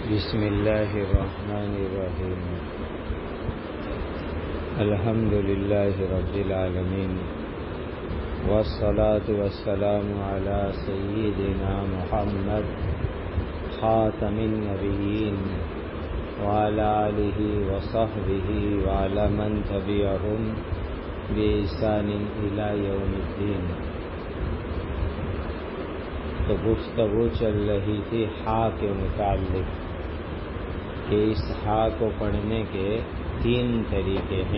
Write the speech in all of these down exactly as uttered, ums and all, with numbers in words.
بسم اللہ الرحمن الرحیم الحمد للہ رب العالمین والصلاة والسلام علی سیدنا محمد خاتم النبیین وعلی آلہ وصحبہ وعلی من تبعہم بإحسان الی یوم الدین۔ تو گفتگو چل رہی تھی ہا کے متعلق کہ اس ہا کو پڑھنے کے تین طریقے ہیں،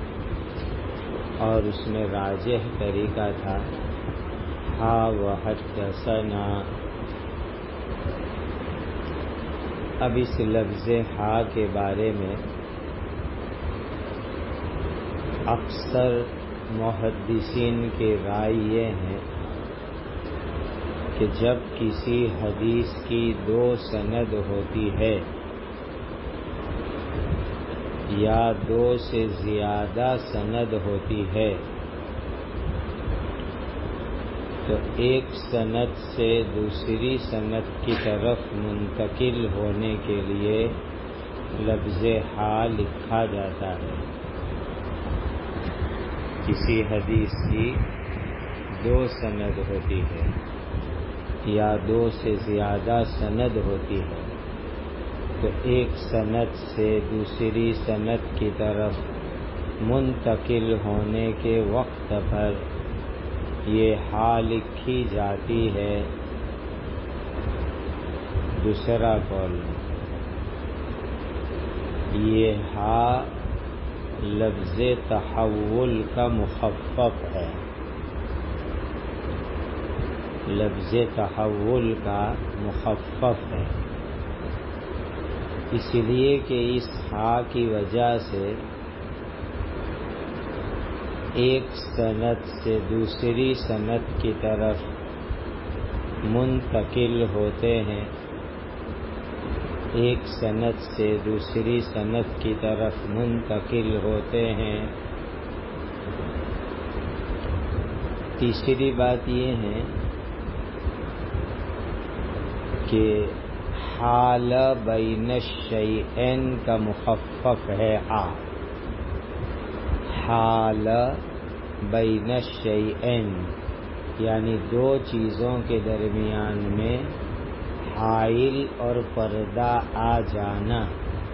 اور اس میں راجح طریقہ تھا ہا وحدثنا۔ اب اس لفظ ہا کے بارے میں اکثر محدثین کی رائے یہ ہے کہ جب کسی حدیث کی دو سند ہوتی ہے یا دو سے زیادہ سند ہوتی ہے تو ایک سند سے دوسری سند کی طرف منتقل ہونے کے لیے لفظ ہا لکھا جاتا ہے۔ کسی حدیث کی دو سند ہوتی ہے یا دو سے زیادہ سند ہوتی ہے تو ایک سند سے دوسری سند کی طرف منتقل ہونے کے وقت پر یہ ہا لکھی جاتی ہے۔ دوسرا قول یہ ہا لفظ تحول کا مخفف ہے، لفظ تحول کا مخفف ہے، اس لیے کہ اس ہا کی وجہ سے ایک سند سے دوسری سند کی طرف منتقل ہوتے ہیں، ایک سند سے دوسری سند کی طرف منتقل ہوتے ہیں۔ تیسری بات یہ ہے کہ حال بین الشیئین کا مخفف ہے ہا، حال بین الشیئین یعنی دو چیزوں کے درمیان میں حائل اور پردہ آ جانا۔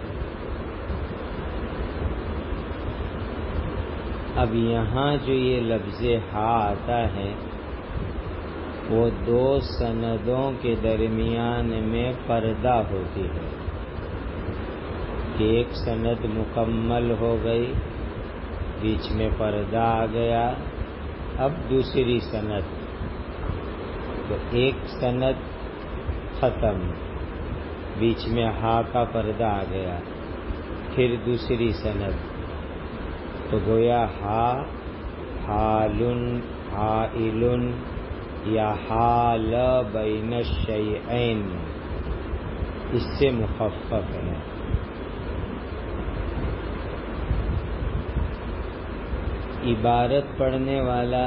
اب یہاں جو یہ لفظ ہا آتا ہے وہ دو سندوں کے درمیان میں پردہ ہوتی ہے کہ ایک سند مکمل ہو گئی، بیچ میں پردہ آ گیا، اب دوسری سند، تو ایک سند ختم، بیچ میں ہا کا پردہ آ گیا، پھر دوسری سند، تو گویا ہا حالن حائلن یا حال بین الشیئین اس سے مخفف ہے۔ عبارت پڑھنے والا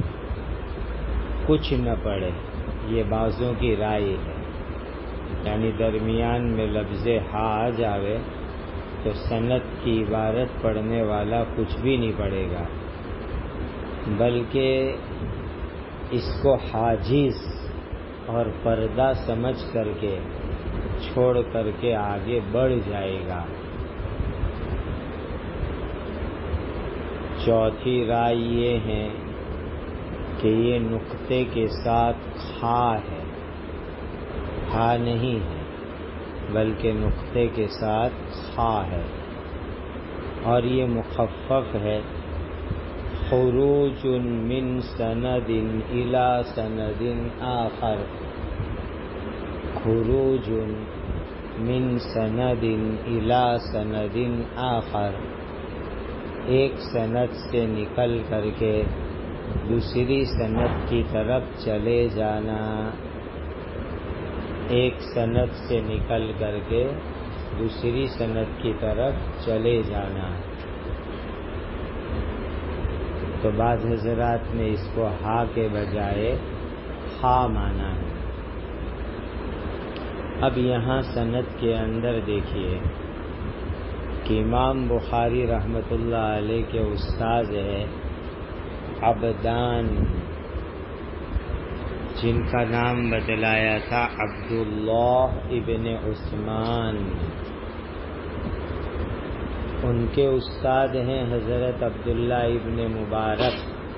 کچھ نہ پڑھے، یہ بعضوں کی رائے ہے، یعنی درمیان میں لفظ ہا آ جاوے تو سند کی عبارت پڑھنے والا کچھ بھی نہیں پڑھے گا، بلکہ اس کو حاجز اور پردہ سمجھ کر کے چھوڑ کر کے آگے بڑھ جائے گا۔ چوتھی رائے یہ ہے کہ یہ نقطے کے ساتھ کھا ہے، ہا نہیں ہے بلکہ نقطے کے ساتھ کھا ہے، اور یہ مخفف ہے۔ خروج من سند الی سند آخر، خروج من سند الی سند آخر، ایک سند سے نکل کر کے دوسری سند کی طرف چلے جانا، ایک سند سے نکل کر کے دوسری سند کی طرف چلے جانا۔ تو بعض حضرات نے اس کو ہا کے بجائے خا مانا ہے، اب یہاں سند کے اندر دیکھیے کہ امام بخاری رحمۃ اللہ علیہ کے استاد ہے عبدان، جن کا نام بتلایا تھا عبداللہ ابن عثمان. ان کے استاد ہیں حضرت عبداللہ ابن مبارک.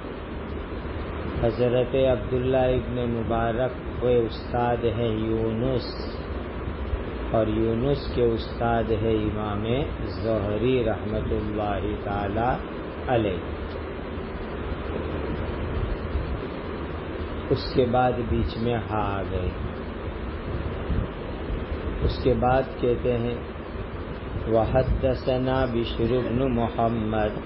حضرت عبداللہ ابن مبارک کے استاد ہیں یونس، اور یونس کے استاد ہے امام زہری رحمۃ اللہ تعالی علیہ. اس کے بعد بیچ میں ہا آ گئے. اس کے بعد کہتے ہیں وحدثنا بشر بن محمد.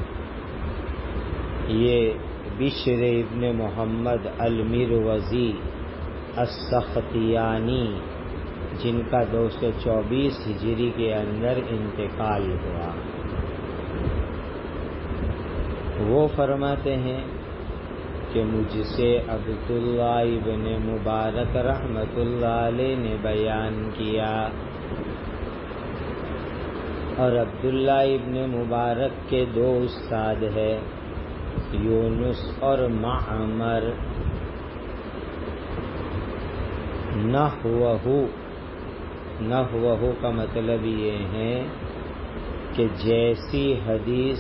یہ بشر ابن محمد المروزی السختیانی، جن کا دو سو چوبیس ہجری کے اندر انتقال ہوا، وہ فرماتے ہیں کہ مجھ سے عبداللہ ابن مبارک رحمت اللہ علیہ نے بیان کیا، اور عبداللہ ابن مبارک کے دو استاد ہیں یونس اور معمر. نحوہ نحوہ کا مطلب یہ ہے کہ جیسی حدیث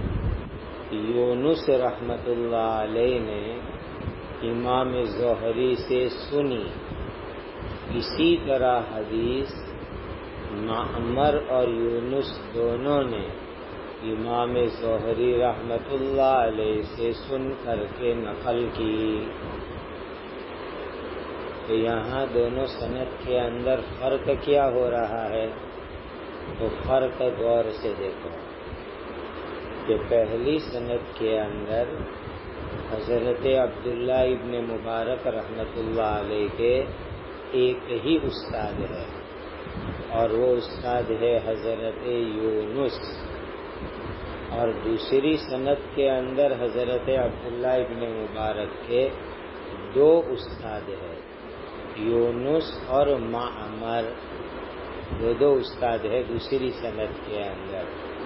یونس رحمت اللہ علیہ نے امام زہری سے سنی، اسی طرح حدیث معمر اور یونس دونوں نے امام زہری رحمت اللہ علیہ سے سن کر کے نقل کی. تو یہاں دونوں سند کے اندر فرق کیا ہو رہا ہے؟ تو فرق غور سے دیکھو کہ پہلی سند کے اندر حضرت عبداللہ ابن مبارک رحمت اللہ علیہ کے ایک ہی استاد ہے، اور وہ استاد ہے حضرت یونس. اور دوسری سند کے اندر حضرت عبداللہ ابن مبارک کے دو استاد ہیں، یونس اور معمر. وہ دو استاد ہے دوسری سند کے اندر.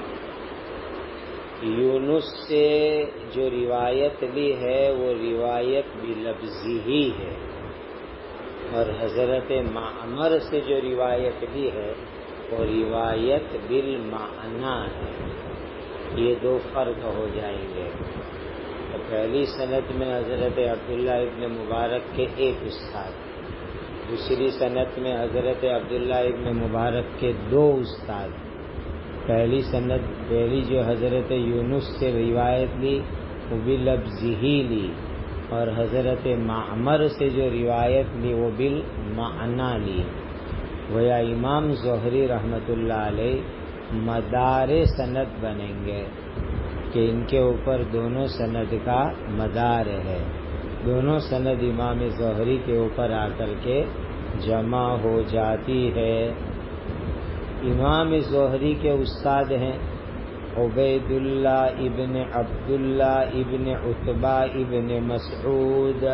یونس سے جو روایت لی ہے وہ روایت بلفظی ہی ہے، اور حضرت معمر سے جو روایت لی ہے وہ روایت بالمعنی ہے. یہ دو فرق ہو جائیں گے. تو پہلی سند میں حضرت عبداللہ ابن مبارک کے ایک استاد، دوسری سند میں حضرت عبداللہ ابن مبارک کے دو استاد. پہلی سند پہلی جو حضرت یونس سے روایت لی وہ بلفظی ہی لی، اور حضرت معمر سے جو روایت لی وہ بالمعنی لی. گویا امام زہری رحمت اللہ علیہ مدار سند بنیں گے کہ ان کے اوپر دونوں سند کا مدار ہے. دونوں سند امام زہری کے اوپر آ کر کے جمع ہو جاتی ہے. امام زہری کے استاد ہیں عبید اللہ ابن عبداللہ ابن عتبہ ابن مسعود.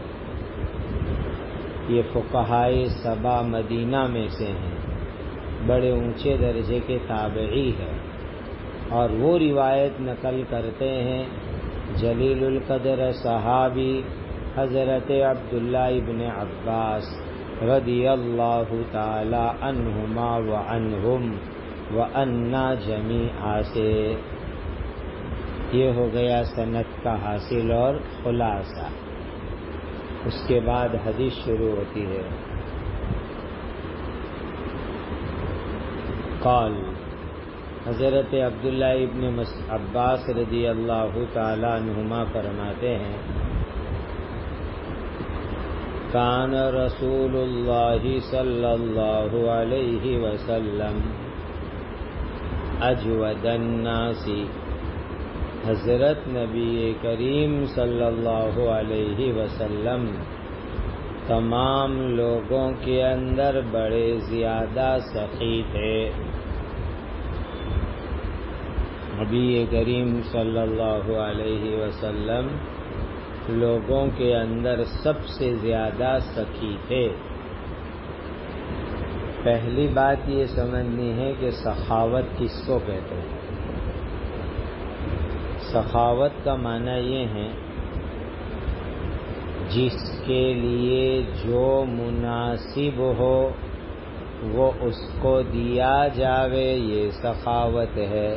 یہ فقہائے سبع مدینہ میں سے ہیں، بڑے اونچے درجے کے تابعی ہیں، اور وہ روایت نقل کرتے ہیں جلیل القدر صحابی حضرت عبداللہ ابن عباس رضی اللہ تعالی عنہما وعنہم وعنا جمیعا سے. یہ ہو گیا سند کا حاصل اور خلاصہ. اس کے بعد حدیث شروع ہوتی ہے. قال حضرت عبداللہ ابن عباس رضی اللہ تعالی عنہما فرماتے ہیں کان رسول اللہ صلی اللہ علیہ وسلم اجود الناس. حضرت نبی کریم صلی اللہ علیہ وسلم تمام لوگوں کے اندر بڑے زیادہ سخی تھے. نبی کریم صلی اللہ علیہ وسلم لوگوں کے اندر سب سے زیادہ سخی تھے. پہلی بات یہ سمجھنی ہے کہ سخاوت کس کو کہتے ہیں۔ سخاوت کا معنی یہ ہے جس کے لیے جو مناسب ہو وہ اس کو دیا جاوے، یہ سخاوت ہے۔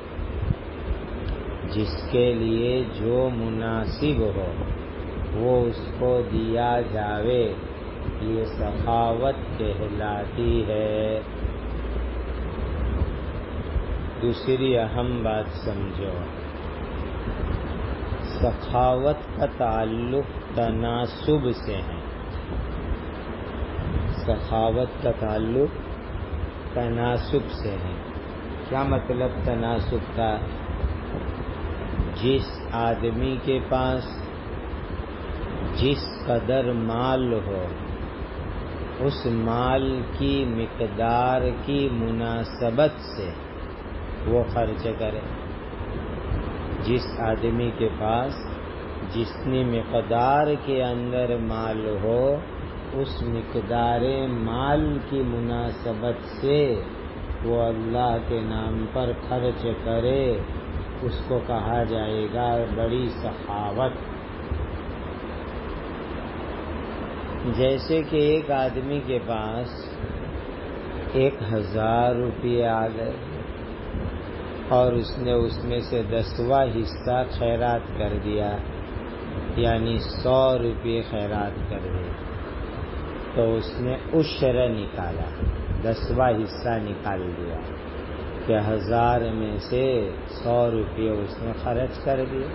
جس کے لیے جو مناسب ہو وہ اس کو دیا جاوے، یہ سخاوت کہلاتی ہے۔ دوسری اہم بات سمجھو، سخاوت کا تعلق تناسب سے ہے۔ سخاوت کا تعلق تناسب سے ہے۔ کیا مطلب تناسب کا؟ جس آدمی کے پاس جس قدر مال ہو اس مال کی مقدار کی مناسبت سے وہ خرچ کرے۔ جس آدمی کے پاس جتنی مقدار کے اندر مال ہو اس مقدار مال کی مناسبت سے وہ اللہ کے نام پر خرچ کرے، اس کو کہا جائے گا بڑی سخاوت۔ جیسے کہ ایک آدمی کے پاس ایک ہزار روپے آ گئے اور اس نے اس میں سے دسواں حصہ خیرات کر دیا، یعنی سو روپے خیرات کر دیے، تو اس نے عشر نکالا، دسواں حصہ نکال دیا کہ ہزار میں سے سو روپے اس نے خرچ کر دیے۔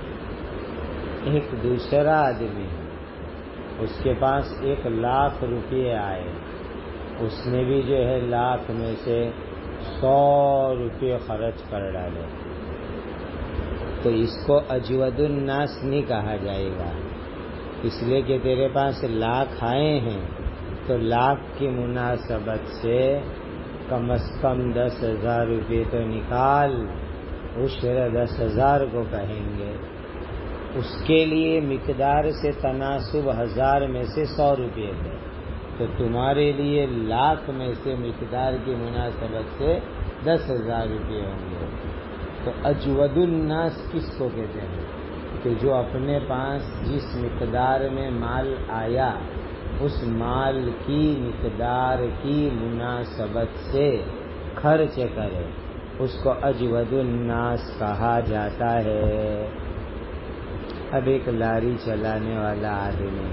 ایک دوسرا آدمی ہے، اس کے پاس ایک لاکھ روپے آئے، اس نے بھی جو ہے لاکھ میں سے سو روپے خرچ کر ڈالے، تو اس کو اجود الناس نہیں کہا جائے گا، اس لیے کہ تیرے پاس لاکھ آئے ہیں تو لاکھ کی مناسبت سے کم از کم دس ہزار روپے تو نکال، عشر دس ہزار کو کہیں گے۔ اس کے لیے مقدار سے تناسب ہزار میں سے سو روپے ہے، تو تمہارے لیے لاکھ میں سے مقدار کی مناسبت سے دس ہزار روپے ہوں گے۔ تو اجود الناس کس کو کہتے ہیں؟ کہ جو اپنے پاس جس مقدار میں مال آیا اس مال کی مقدار کی مناسبت سے خرچ کرے، اس کو اجود الناس کہا جاتا ہے۔ اب ایک لاری چلانے والا آدمی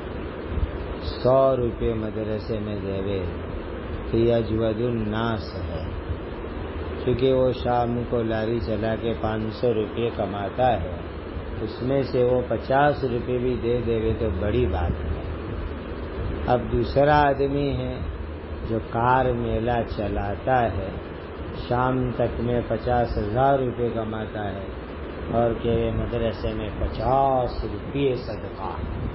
سو روپے مدرسے میں دے تو یہ اجود الناس ہے، کیونکہ وہ شام کو لاری چلا کے پانچ سو روپے کماتا ہے، اس میں سے وہ پچاس روپے بھی دے دے تو بڑی بات ہے۔ اب دوسرا آدمی ہے جو کار میلہ چلاتا ہے، شام تک میں پچاس ہزار روپے کماتا ہے اور کہ مدرسے میں پچاس روپے صدقہ،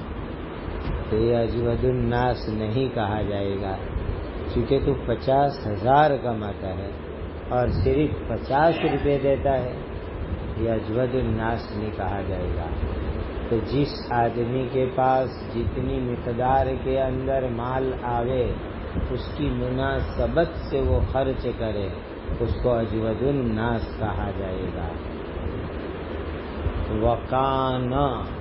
تو یہ اجود الناس نہیں کہا جائے گا، کیونکہ تو پچاس ہزار کماتا ہے اور صرف پچاس روپے دیتا ہے، یہ اجود الناس نہیں کہا جائے گا۔ تو جس آدمی کے پاس جتنی مقدار کے اندر مال آوے اس کی مناسبت سے وہ خرچ کرے، اس کو اجود الناس کہا جائے گا۔ وَكَانَ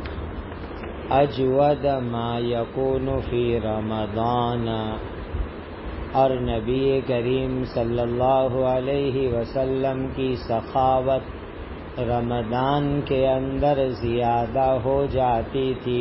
اجود ما یکون فی رمضان، اور نبی کریم صلی اللہ علیہ وسلم کی سخاوت رمضان کے اندر زیادہ ہو جاتی تھی،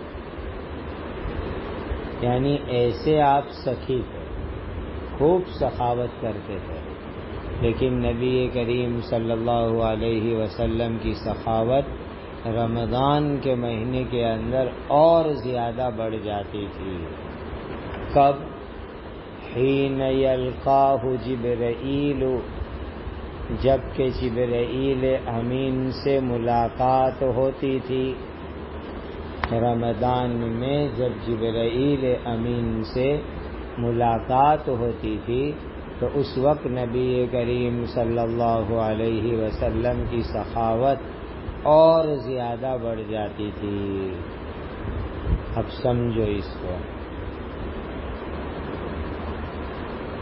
یعنی ایسے آپ سخی تھے، خوب سخاوت کرتے تھے، لیکن نبی کریم صلی اللہ علیہ وسلم کی سخاوت رمضان کے مہینے کے اندر اور زیادہ بڑھ جاتی تھی۔ کب؟ حین یلقاہ جبرائیل، جبکہ جبرائیل امین سے ملاقات ہوتی تھی۔ رمضان میں جب جبرائیل امین سے ملاقات ہوتی تھی تو اس وقت نبی کریم صلی اللہ علیہ وسلم کی سخاوت اور زیادہ بڑھ جاتی تھی۔ اب سمجھو اس کو،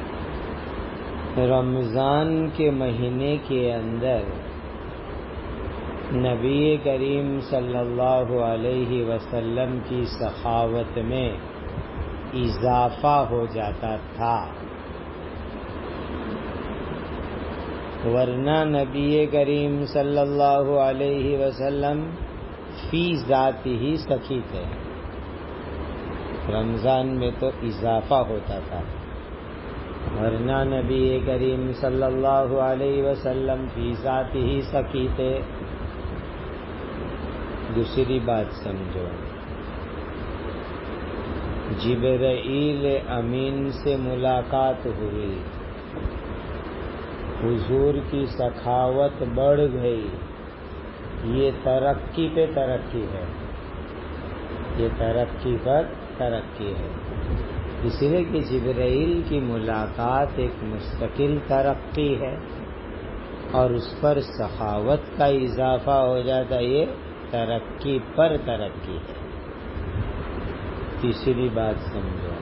رمضان کے مہینے کے اندر نبی کریم صلی اللہ علیہ وسلم کی سخاوت میں اضافہ ہو جاتا تھا، ورنہ نبی کریم صلی اللہ علیہ وسلم فی ذات ہی سخی تھے۔ رمضان میں تو اضافہ ہوتا تھا، ورنہ نبی کریم صلی اللہ علیہ وسلم فی ذات ہی سخی تھے۔ دوسری بات سمجھو، جبرائیل امین سے ملاقات ہوئی، حضور کی سخاوت بڑھ گئی، یہ ترقی پہ ترقی ہے، یہ ترقی پر ترقی ہے، اس لیے کہ جبرائیل کی ملاقات ایک مستقل ترقی ہے اور اس پر سخاوت کا اضافہ ہو جاتا، یہ ترقی پر ترقی ہے۔ تیسری بات سمجھو،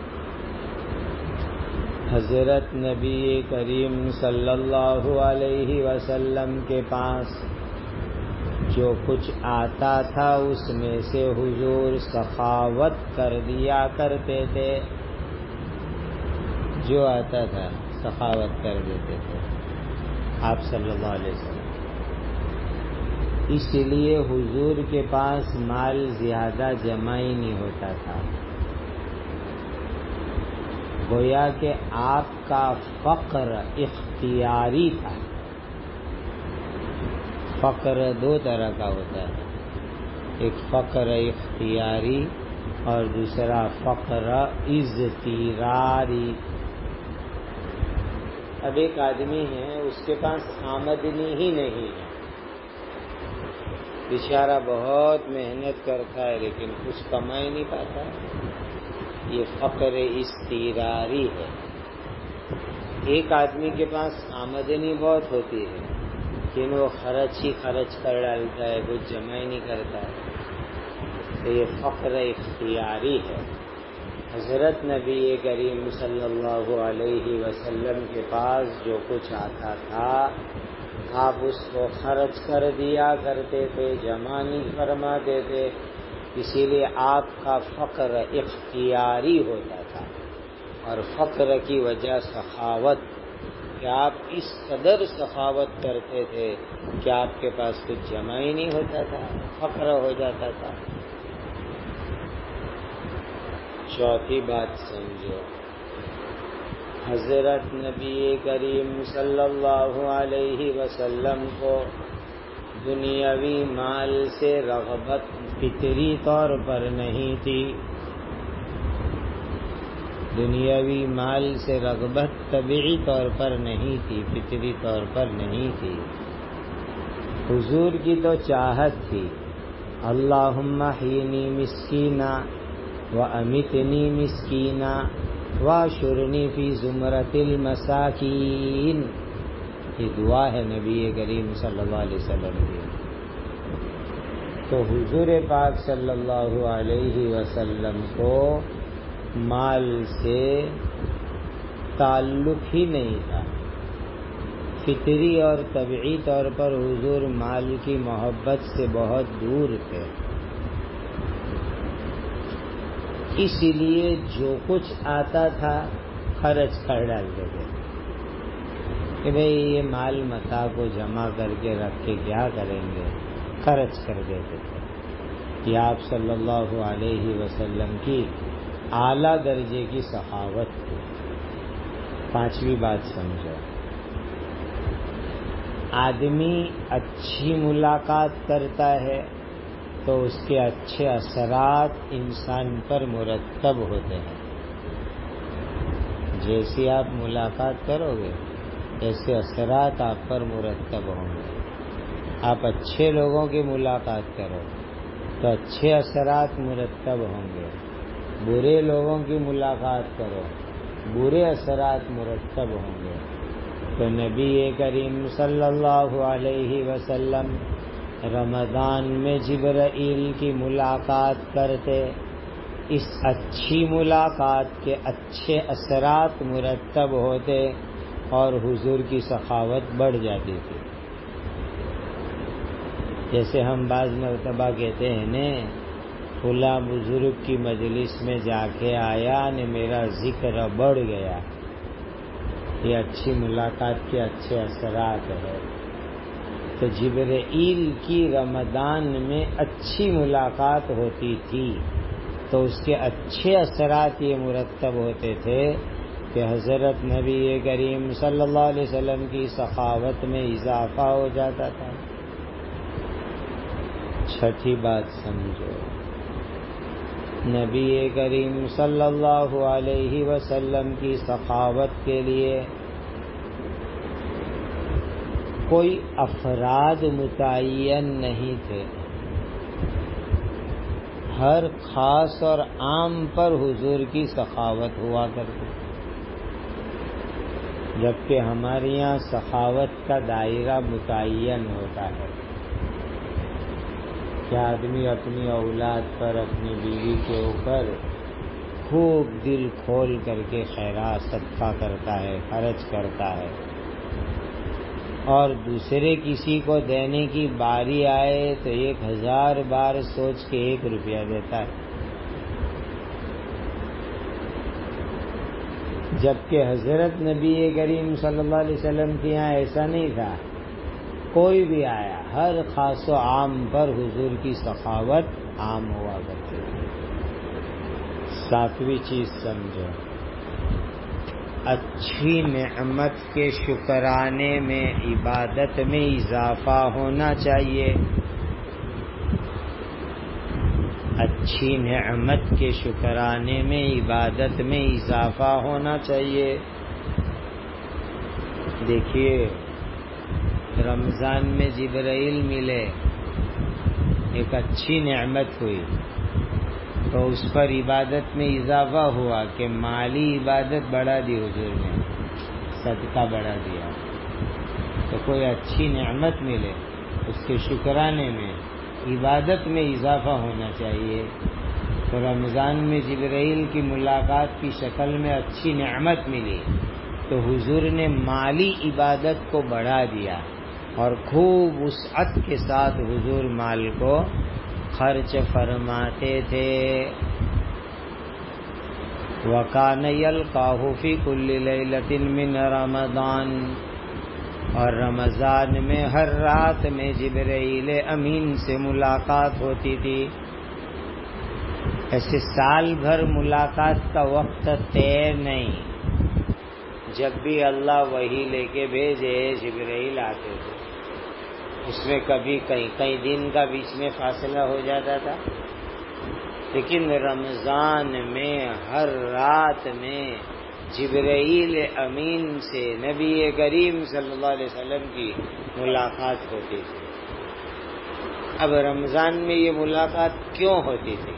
حضرت نبی کریم صلی اللہ علیہ وسلم کے پاس جو کچھ آتا تھا اس میں سے حضور سخاوت کر دیا کرتے تھے، جو آتا تھا سخاوت کر دیتے تھے آپ صلی اللہ علیہ وسلم۔ اس لیے حضور کے پاس مال زیادہ جمع ہی نہیں ہوتا تھا، گویا کہ آپ کا فقر اختیاری تھا۔ فقر دو طرح کا ہوتا ہے، ایک فقر اختیاری اور دوسرا فقر اضطراری۔ اب ایک آدمی ہے، اس کے پاس آمدنی ہی نہیں ہے، بیچارہ بہت محنت کرتا ہے لیکن کچھ کما ہی نہیں پاتا، یہ فقر اضطراری ہے۔ ایک آدمی کے پاس آمدنی بہت ہوتی ہے لیکن وہ خرچ ہی خرچ کر ڈالتا ہے، کچھ جمع ہی نہیں کرتا ہے، تو یہ فقر اختیاری ہے۔ حضرت نبی کریم صلی اللہ علیہ وسلم کے پاس جو کچھ آتا تھا آپ اس کو خرچ کر دیا کرتے تھے، جمع نہیں فرماتے تھے، اسی لیے آپ کا فقر اختیاری ہوتا تھا، اور فقر کی وجہ سخاوت، کہ آپ اس قدر سخاوت کرتے تھے کہ آپ کے پاس کچھ جمع ہی نہیں ہوتا تھا، فقر ہو جاتا تھا۔ چوتھی بات سمجھو، حضرت نبی کریم صلی اللہ علیہ وسلم کو دنیاوی مال سے رغبت فطری طور پر نہیں تھی، دنیاوی مال سے رغبت طبیعی طور پر نہیں تھی، فطری طور پر نہیں تھی۔ حضور کی تو چاہت تھی، اللہم احیینی مسکینا وامتنی مسکینا واشرنی فی زمرۃ المساکین، یہ دعا ہے نبی کریم صلی اللہ علیہ وسلم کی۔ تو حضور پاک صلی اللہ علیہ وسلم کو مال سے تعلق ہی نہیں تھا، فطری اور طبعی طور پر حضور مال کی محبت سے بہت دور تھے، اسی لیے جو کچھ آتا تھا خرچ کر ڈالتے تھے کہ بھئی یہ مال متاع کو جمع کر کے رکھ کے کیا کریں گے، خرچ کر دیتے تھے۔ یہ آپ صلی اللہ علیہ وسلم کی اعلیٰ درجے کی سخاوت تھی۔ پانچویں بات سمجھو، آدمی اچھی ملاقات کرتا ہے تو اس کے اچھے اثرات انسان پر مرتب ہوتے ہیں۔ جیسی آپ ملاقات کرو گے ایسے اثرات آپ پر مرتب ہوں گے۔ آپ اچھے لوگوں کی ملاقات کرو تو اچھے اثرات مرتب ہوں گے، برے لوگوں کی ملاقات کرو برے اثرات مرتب ہوں گے۔ تو نبی کریم صلی اللہ علیہ وسلم رمضان میں جبرائیل کی ملاقات کرتے، اس اچھی ملاقات کے اچھے اثرات مرتب ہوتے، اور حضور کی سخاوت بڑھ جاتی تھی. جیسے ہم بعض مرتبہ کہتے ہیں نا فلاں بزرگ کی مجلس میں جا کے آیا نے میرا ذکر بڑھ گیا. یہ اچھی ملاقات کے اچھے اثرات ہیں. تو جبرائیل کی رمضان میں اچھی ملاقات ہوتی تھی تو اس کے اچھے اثرات یہ مرتب ہوتے تھے کہ حضرت نبی کریم صلی اللہ علیہ وسلم کی سخاوت میں اضافہ ہو جاتا تھا. چھٹی بات سمجھو، نبی کریم صلی اللہ علیہ وسلم کی سخاوت کے لیے کوئی افراد متعین نہیں تھے. ہر خاص اور عام پر حضور کی سخاوت ہوا کرتی، جبکہ ہمارے یہاں سخاوت کا دائرہ متعین ہوتا ہے کہ آدمی اپنی اولاد پر اپنی بیوی کے اوپر خوب دل کھول کر کے خیرات صدقہ کرتا ہے، خرچ کرتا ہے، اور دوسرے کسی کو دینے کی باری آئے تو ایک ہزار بار سوچ کے ایک روپیہ دیتا ہے. جبکہ حضرت نبی کریم صلی اللہ علیہ وسلم کے یہاں ایسا نہیں تھا. کوئی بھی آیا ہر خاص و عام پر حضور کی سخاوت عام ہوا کرتی تھی. ساتویں چیز سمجھو، اچھی نعمت کے شکرانے میں عبادت میں اضافہ ہونا چاہیے. اچھی نعمت کے شکرانے میں عبادت میں اضافہ ہونا چاہیے. دیکھیے رمضان میں جبرائیل ملے، ایک اچھی نعمت ہوئی تو اس پر عبادت میں اضافہ ہوا کہ مالی عبادت بڑھا دی، حضور نے صدقہ بڑھا دیا. تو کوئی اچھی نعمت ملے اس کے شکرانے میں عبادت میں اضافہ ہونا چاہیے. تو رمضان میں جبرائیل کی ملاقات کی شکل میں اچھی نعمت ملی تو حضور نے مالی عبادت کو بڑھا دیا اور خوب وسعت کے ساتھ حضور مال کو خرچ فرماتے تھے. وَكَانَ يَلْقَاهُ فِي كُلِّ لَيْلَةٍ مِّن رَمَضَانَ، اور رمضان میں ہر رات میں جبرائیل امین سے ملاقات ہوتی تھی. ایسے سال بھر ملاقات کا وقت طے نہیں، جب بھی اللہ وحی لے کے بھیجے جبرائیل آتے تھے. اس میں کبھی کئی کئی دن کا بیچ میں فاصلہ ہو جاتا تھا، لیکن رمضان میں ہر رات میں جبرائیل امین سے نبی کریم صلی اللہ علیہ وسلم کی ملاقات ہوتی تھی. اب رمضان میں یہ ملاقات کیوں ہوتی تھی؟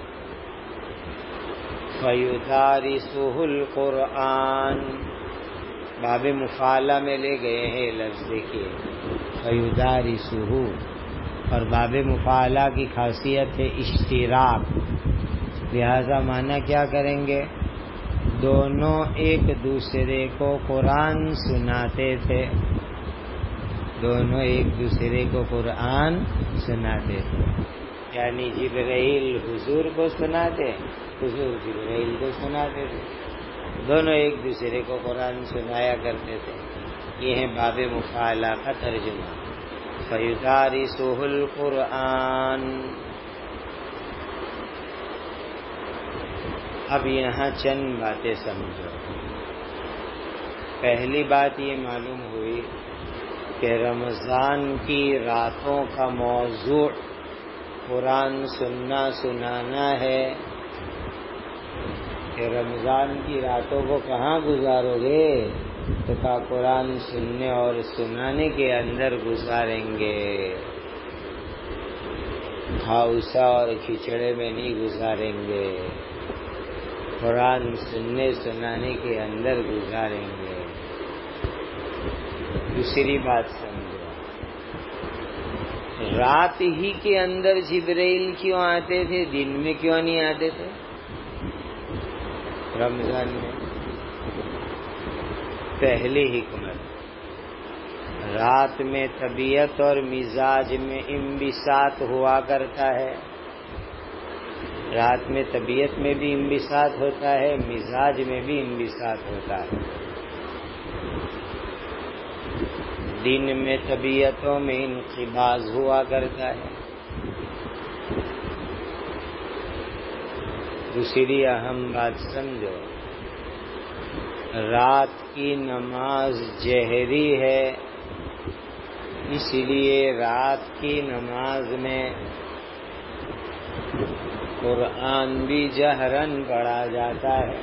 فَيُدَارِسُهُ الْقُرْآنَ، باب مفعلہ میں لے گئے ہیں لفظ. دیکھیے فَيُدَارِسُهُ، اور باب مفعلہ کی خاصیت ہے اشتراک، لہذا معنی کیا کریں گے؟ دونوں ایک دوسرے کو قرآن سناتے تھے، دونوں ایک دوسرے کو قرآن سناتے تھے. یعنی جبرائیل حضور کو سناتے، حضور جبرائیل کو سناتے تھے، دونوں ایک دوسرے کو قرآن سنایا کرتے تھے. یہ ہے باب مفعلہ کا ترجمہ، فَيُدَارِسُهُ الْقُرْآنَ. اب یہاں چند باتیں سمجھو. پہلی بات یہ معلوم ہوئی کہ رمضان کی راتوں کا موضوع قرآن سننا سنانا ہے. کہ رمضان کی راتوں کو کہاں گزارو گے؟ تو کہا قرآن سننے اور سنانے کے اندر گزاریں گے، کھاؤسا اور کھچڑے میں نہیں گزاریں گے، قرآن سننے سنانے کے اندر گزاریں گے. دوسری بات سمجھو، رات ہی کے اندر جبرائیل کیوں آتے تھے، دن میں کیوں نہیں آتے تھے رمضان میں؟ پہلی حکمت، رات میں طبیعت اور مزاج میں انبساط ہوا کرتا ہے. رات میں طبیعت میں بھی انبساط ہوتا ہے، مزاج میں بھی انبساط ہوتا ہے. دن میں طبیعتوں میں انقباض ہوا کرتا ہے. دوسری اہم بات سمجھو، رات کی نماز جہری ہے، اس لیے رات کی نماز میں قرآن بھی جہرن پڑھا جاتا ہے.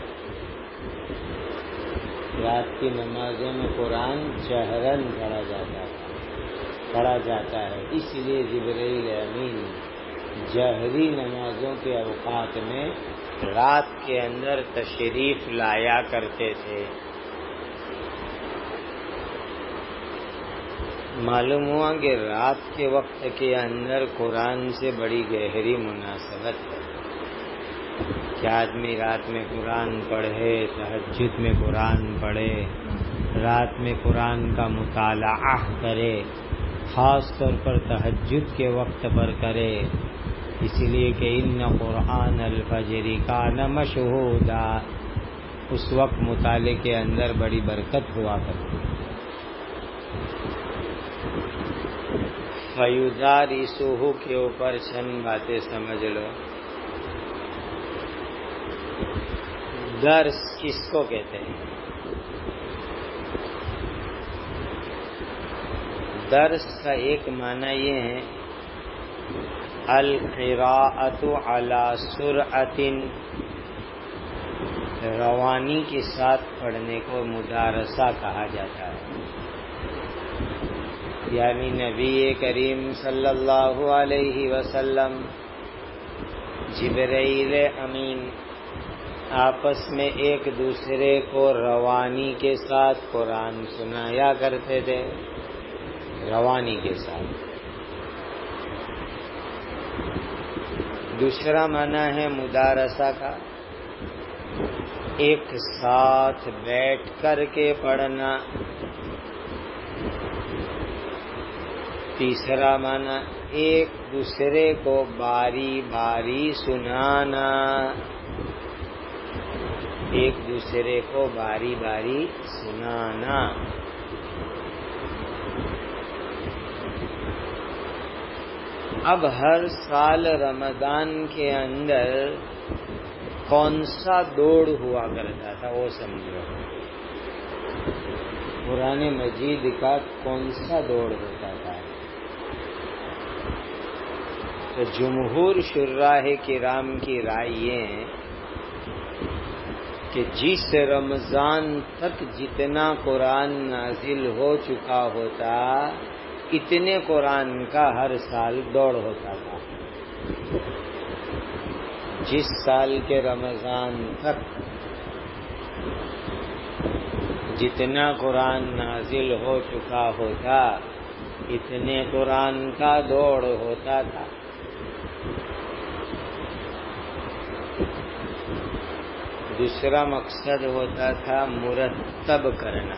رات کی نمازوں میں قرآن جہرن پڑھا جاتا ہے پڑھا جاتا ہے اس لیے جبرائیل امین جہری نمازوں کے اوقات میں رات کے اندر تشریف لایا کرتے تھے. معلوم ہوا کہ رات کے وقت کے اندر قرآن سے بڑی گہری مناسبت ہے کہ آدمی رات میں قرآن پڑھے، تہجد میں قرآن پڑھے، رات میں قرآن کا مطالعہ کرے، خاص طور پر تہجد کے وقت پر کرے، اس لیے کہ ان قرآن الفجر کان مشہودا، اس وقت مطالعے کے اندر بڑی برکت ہوا کرتی. فیدارسہ کے اوپر چند باتیں سمجھ لو. درس کس کو کہتے ہیں؟ درس کا ایک معنی یہ ہے القراءۃ علی سرعۃ، روانی کے ساتھ پڑھنے کو مدارسہ کہا جاتا ہے. یعنی نبی کریم صلی اللہ علیہ وسلم، جبرائیل امین آپس میں ایک دوسرے کو روانی کے ساتھ قرآن سنایا کرتے تھے. روانی کے ساتھ. دوسرا معنی ہے مدارسہ کا، ایک ساتھ بیٹھ کر کے پڑھنا. تیسرا معنی ایک دوسرے کو باری باری سنانا، ایک دوسرے کو باری باری سنانا. اب ہر سال رمضان کے اندر کون سا دوڑ ہوا کرتا تھا وہ سمجھو. قرآن مجید کا کون سا دوڑ ہوتا تھا؟ تو جمہور شراح کرام کی رائے یہ ہے کہ جس رمضان تک جتنا قرآن نازل ہو چکا ہوتا اتنے قرآن کا ہر سال دوڑ ہوتا تھا. جس سال کے رمضان تک جتنا قرآن نازل ہو چکا ہوتا اتنے قرآن کا دوڑ ہوتا تھا. دوسرا مقصد ہوتا تھا مرتب کرنا،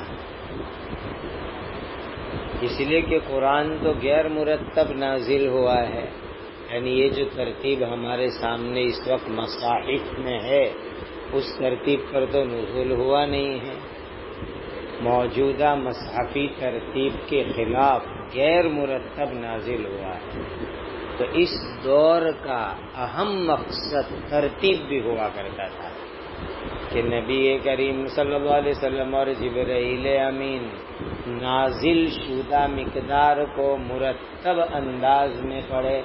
اس لیے کہ قرآن تو غیر مرتب نازل ہوا ہے. یعنی یہ جو ترتیب ہمارے سامنے اس وقت مصاحف میں ہے اس ترتیب پر تو نزول ہوا نہیں ہے. موجودہ مصحفی ترتیب کے خلاف غیر مرتب نازل ہوا ہے. تو اس دور کا اہم مقصد ترتیب بھی ہوا کرتا تھا کہ نبی کریم صلی اللہ علیہ وسلم اور جبرائیل امین نازل شدہ مقدار کو مرتب انداز میں پڑھے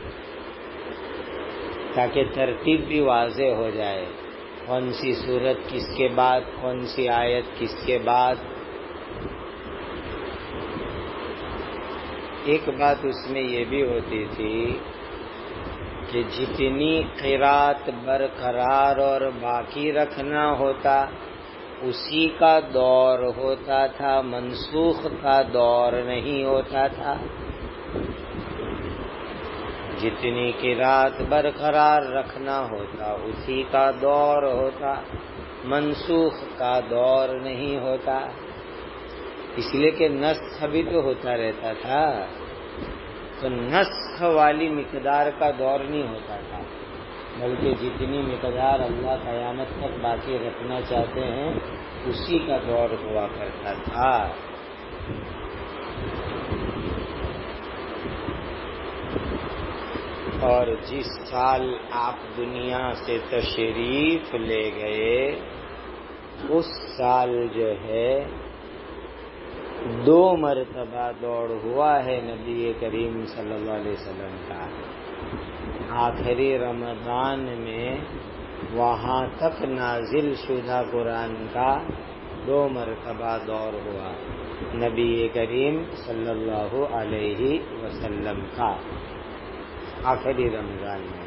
تاکہ ترتیب بھی واضح ہو جائے، کون سی سورت کس کے بعد، کون سی آیت کس کے بعد. ایک بات اس میں یہ بھی ہوتی تھی کہ جتنی قرات برقرار اور باقی رکھنا ہوتا اسی کا دور ہوتا تھا، منسوخ کا دور نہیں ہوتا تھا. جتنی قرات برقرار رکھنا ہوتا اسی کا دور ہوتا، منسوخ کا دور نہیں ہوتا. اس لیے کہ نسخ بھی تو ہوتا رہتا تھا، تو نسخ والی مقدار کا دور نہیں ہوتا تھا، بلکہ جتنی مقدار اللہ قیامت تک باقی رکھنا چاہتے ہیں اسی کا دور ہوا کرتا تھا۔ اور جس سال آپ دنیا سے تشریف لے گئے اس سال جو ہے دو مرتبہ دور ہوا ہے نبی کریم صلی اللہ علیہ وسلم کا۔ آخری رمضان میں وہاں تک نازل شدہ قرآن کا دو مرتبہ دور ہوا نبی کریم صلی اللہ علیہ وسلم کا، آخری رمضان میں۔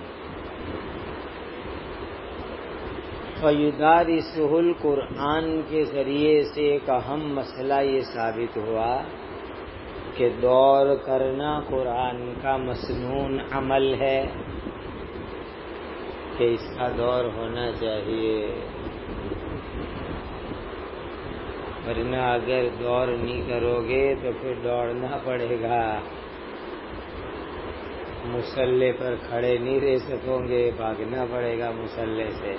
فَيُدَارِسُهُ القرآن کے ذریعے سے ایک اہم مسئلہ یہ ثابت ہوا کہ دور کرنا قرآن کا مسنون عمل ہے، کہ اس کا دور ہونا چاہیے، ورنہ اگر دور نہیں کرو گے تو پھر دوڑنا پڑے گا، مصلے پر کھڑے نہیں رہ سکو گے، بھاگنا پڑے گا مصلے سے۔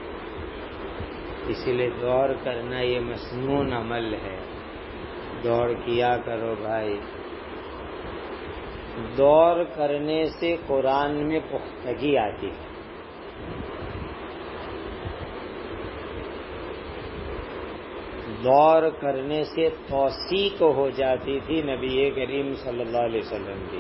اسی لیے دور کرنا یہ مسنون عمل ہے، دور کیا کرو بھائی۔ دور کرنے سے قرآن میں پختگی آتی ہے، دور کرنے سے توثیق ہو جاتی تھی نبی کریم صلی اللہ علیہ وسلم کی۔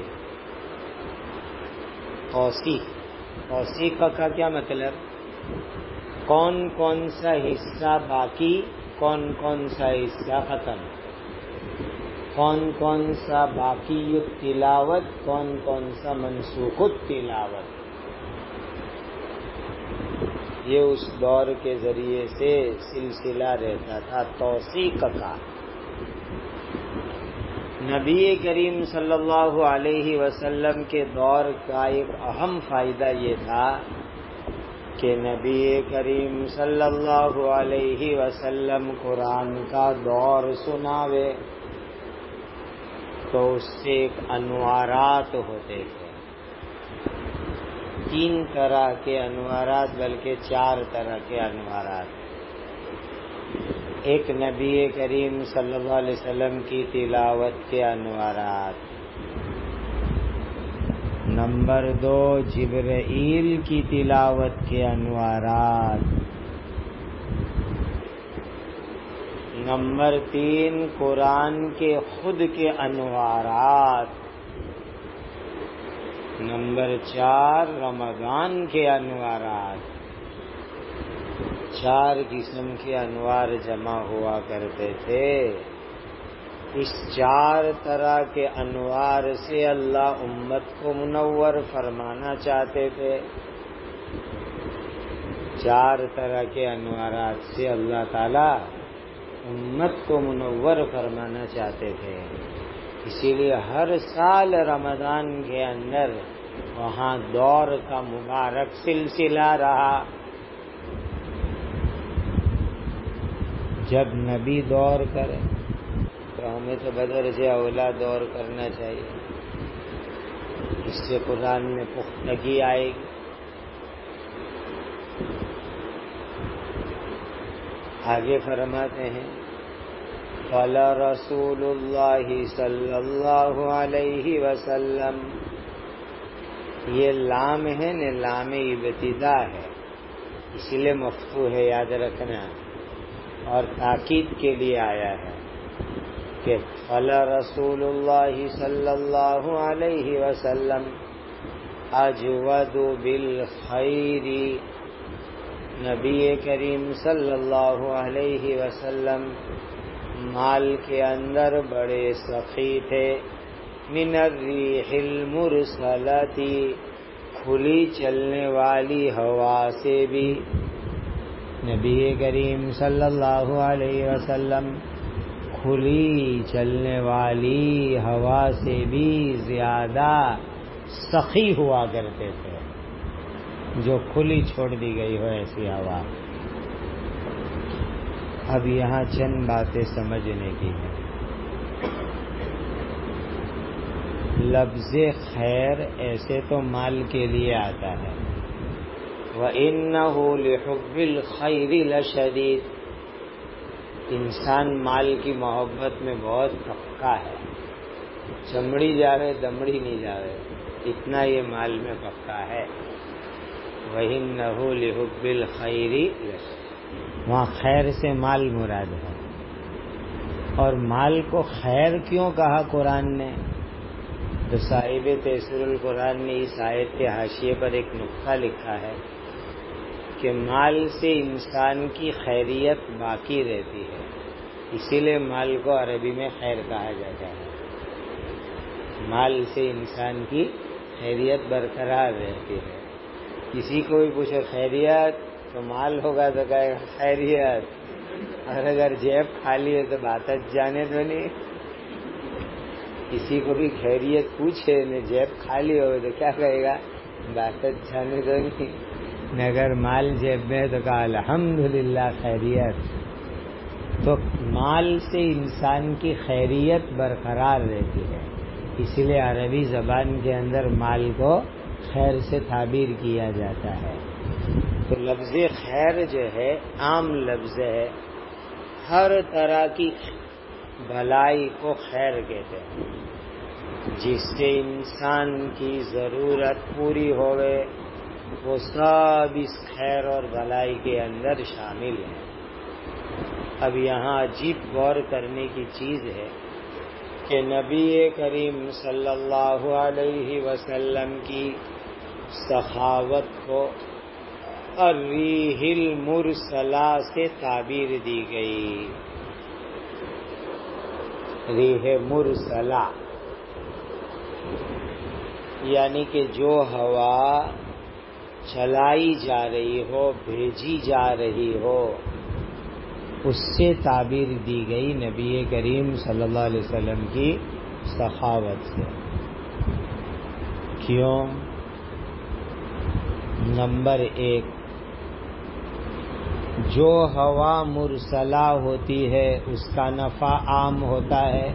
توثیق توثیق کا کیا مطلب؟ کون کون سا حصہ باقی، کون کون سا حصہ ختم، کون کون سا باقی تلاوت، کون کون سا منسوخ تلاوت، یہ اس دور کے ذریعے سے سلسلہ رہتا تھا توثیق کا۔ نبی کریم صلی اللہ علیہ وسلم کے دور کا ایک اہم فائدہ یہ تھا کہ نبی کریم صلی اللہ علیہ وسلم قرآن کا دور سناوے تو اس سے ایک انوارات ہوتے تھے، تین طرح کے انوارات بلکہ چار طرح کے انوارات۔ ایک نبی کریم صلی اللہ علیہ وسلم کی تلاوت کے انوارات، نمبر دو جبرائیل کی تلاوت کے انوارات، نمبر تین قرآن کے خود کے انوارات، نمبر چار رمضان کے انوارات۔ چار قسم کے انوار جمع ہوا کرتے تھے۔ اس چار طرح کے انوار سے اللہ امت کو منور فرمانا چاہتے تھے، چار طرح کے انوارات سے اللہ تعالی امت کو منور فرمانا چاہتے تھے۔ اسی لیے ہر سال رمضان کے اندر وہاں دور کا مبارک سلسلہ رہا۔ جب نبی دور کرے تو ہمیں تو بدرجہ اولا دور کرنا چاہیے، اس سے قرآن میں پختگی آئے گی۔ آگے فرماتے ہیں قال رسول اللہ صلی اللہ علیہ وسلم، یہ لام ہے نا، لام ابتدا ہے، اسی لیے مفتوح ہے، یاد رکھنا، اور تاکید کے لیے آیا ہے کہ قال رسول اللہ صلی اللہ علیہ وسلم اجود بالخیر، نبی کریم صلی اللہ علیہ وسلم مال کے اندر بڑے سخی تھے، من الریح المرسلۃ، کھلی چلنے والی ہوا سے بھی، نبی کریم صلی اللہ علیہ وسلم کھلی چلنے والی ہوا سے بھی زیادہ سخی ہوا کرتے تھے، جو کھلی چھوڑ دی گئی ہو ایسی ہوا۔ اب یہاں چند باتیں سمجھنے کی ہیں۔ لفظ خیر ایسے تو مال کے لیے آتا ہے، وَإِنَّهُ لِحُبِّ الْخَيْرِ لَشَدِيدٌ، انسان مال کی محبت میں بہت پکا ہے، چمڑی جاوے دمڑی نہیں جاوے، اتنا یہ مال میں پکا ہے۔ وَإِنَّهُ لِحُبِّ الْخَيْرِ لَشَدِيدٌ، وہاں خیر سے مال مراد ہے۔ اور مال کو خیر کیوں کہا قرآن نے؟ تو صاحب تیسیر القرآن نے اس آیت کے حاشیے پر ایک نقطہ لکھا ہے کہ مال سے انسان کی خیریت باقی رہتی ہے، اسی لیے مال کو عربی میں خیر کہا جاتا ہے۔ مال سے انسان کی خیریت برقرار رہتی ہے۔ کسی کو بھی پوچھو خیریت تو مال ہوگا تو کہے گا خیریت، اور اگر جیب خالی ہے تو بات جانے دو نہیں۔ کسی کو بھی خیریت پوچھے نہ جیب خالی ہو تو کیا کہے گا؟ بات جانے دو نہیں۔ اگر مال جیب میں ہے تو کہا الحمدللہ خیریت۔ تو مال سے انسان کی خیریت برقرار رہتی ہے، اسی لیے عربی زبان کے اندر مال کو خیر سے تعبیر کیا جاتا ہے۔ تو لفظ خیر جو ہے عام لفظ ہے، ہر طرح کی بھلائی کو خیر کہتے ہیں، جس سے انسان کی ضرورت پوری ہوئے وہ سب اس خیر اور بھلائی کے اندر شامل ہے۔ اب یہاں عجیب غور کرنے کی چیز ہے کہ نبی کریم صلی اللہ علیہ وسلم کی سخاوت کو الریح المرسلہ سے تعبیر دی گئی۔ ریح مرسلہ یعنی کہ جو ہوا چلائی جا رہی ہو، بھیجی جا رہی ہو، اس سے تعبیر دی گئی نبی کریم صلی اللہ علیہ وسلم کی سخاوت سے۔ کیوں؟ نمبر ایک، جو ہوا مرسلہ ہوتی ہے اس کا نفع عام ہوتا ہے۔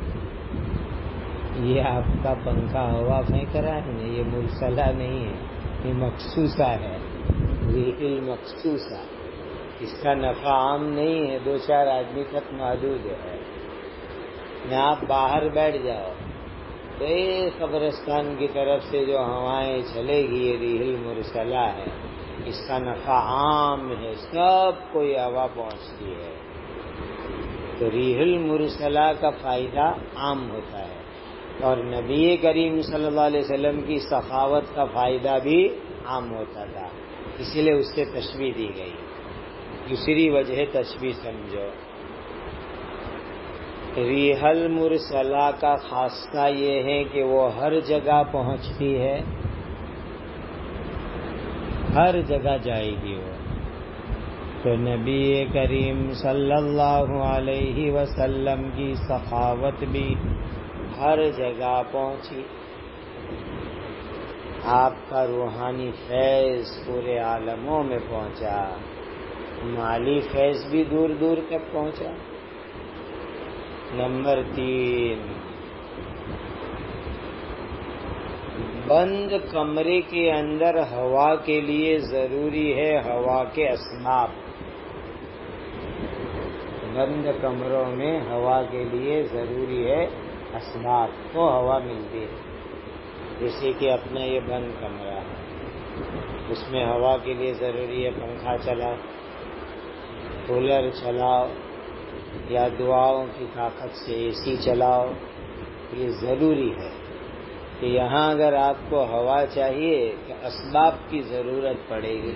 یہ آپ کا پنکھا ہوا پھینک رہا ہے نا، یہ مرسلہ نہیں ہے، یہ مخصوصہ ہے، ریح المخصوصہ۔ اس کا نفع عام نہیں ہے، دو چار آدمی تک محدود ہے۔ نہ آپ باہر بیٹھ جاؤ تو یہ قبرستان کی طرف سے جو ہوائیں چلے گی یہ ریح المرسلہ ہے، اس کا نفع عام ہے، سب کو یہ ہوا پہنچتی ہے۔ تو ریح المرسلہ کا فائدہ عام ہوتا ہے، اور نبی کریم صلی اللہ علیہ وسلم کی سخاوت کا فائدہ بھی عام ہوتا تھا، اسی لیے اس سے تشبیہ دی گئی۔ دوسری وجہ تشبیہ سمجھو، ریح المرسلہ کا خاصہ یہ ہے کہ وہ ہر جگہ پہنچتی ہے، ہر جگہ جائے گی وہ۔ تو نبی کریم صلی اللہ علیہ وسلم کی سخاوت بھی ہر جگہ پہنچی۔ آپ کا روحانی فیض پورے عالموں میں پہنچا، مالی فیض بھی دور دور تک پہنچا۔ نمبر تین، بند کمرے کے اندر ہوا کے لیے ضروری ہے ہوا کے اسباب۔ بند کمروں میں ہوا کے لیے ضروری ہے اسباب، تو ہوا ملتی ہے۔ جیسے کہ اپنا یہ بند کمرہ ہے، اس میں ہوا کے لیے ضروری ہے پنکھا چلاؤ، کولر چلاؤ، یا دعاؤں کی طاقت سے اے سی چلاؤ، یہ ضروری ہے کہ یہاں اگر آپ کو ہوا چاہیے تو اسباب کی ضرورت پڑے گی،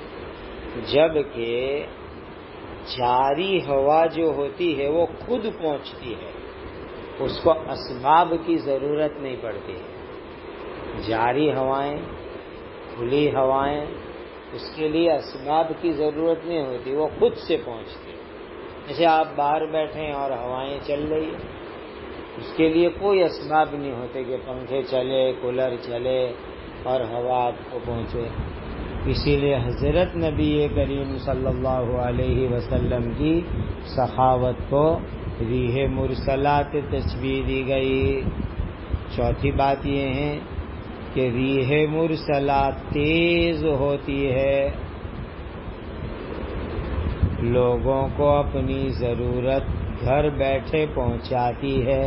جبکہ جاری ہوا جو ہوتی ہے وہ خود پہنچتی ہے، اس کو اسباب کی ضرورت نہیں پڑتی ہے۔ جاری ہوائیں، کھلی ہوائیں، اس کے لیے اسباب کی ضرورت نہیں ہوتی، وہ خود سے پہنچتی ہے۔ جیسے آپ باہر بیٹھے ہیں اور ہوائیں چل رہی ہیں، اس کے لیے کوئی اسباب نہیں ہوتے کہ پنکھے چلے، کولر چلے اور ہوا آپ کو پہنچے۔ اسی لیے حضرت نبی کریم صلی اللہ علیہ وسلم کی سخاوت کو ریح مرسلات تشبیہ دی گئی۔ چوتھی بات یہ ہے کہ ریح مرسلات تیز ہوتی ہے، لوگوں کو اپنی ضرورت گھر بیٹھے پہنچاتی ہے۔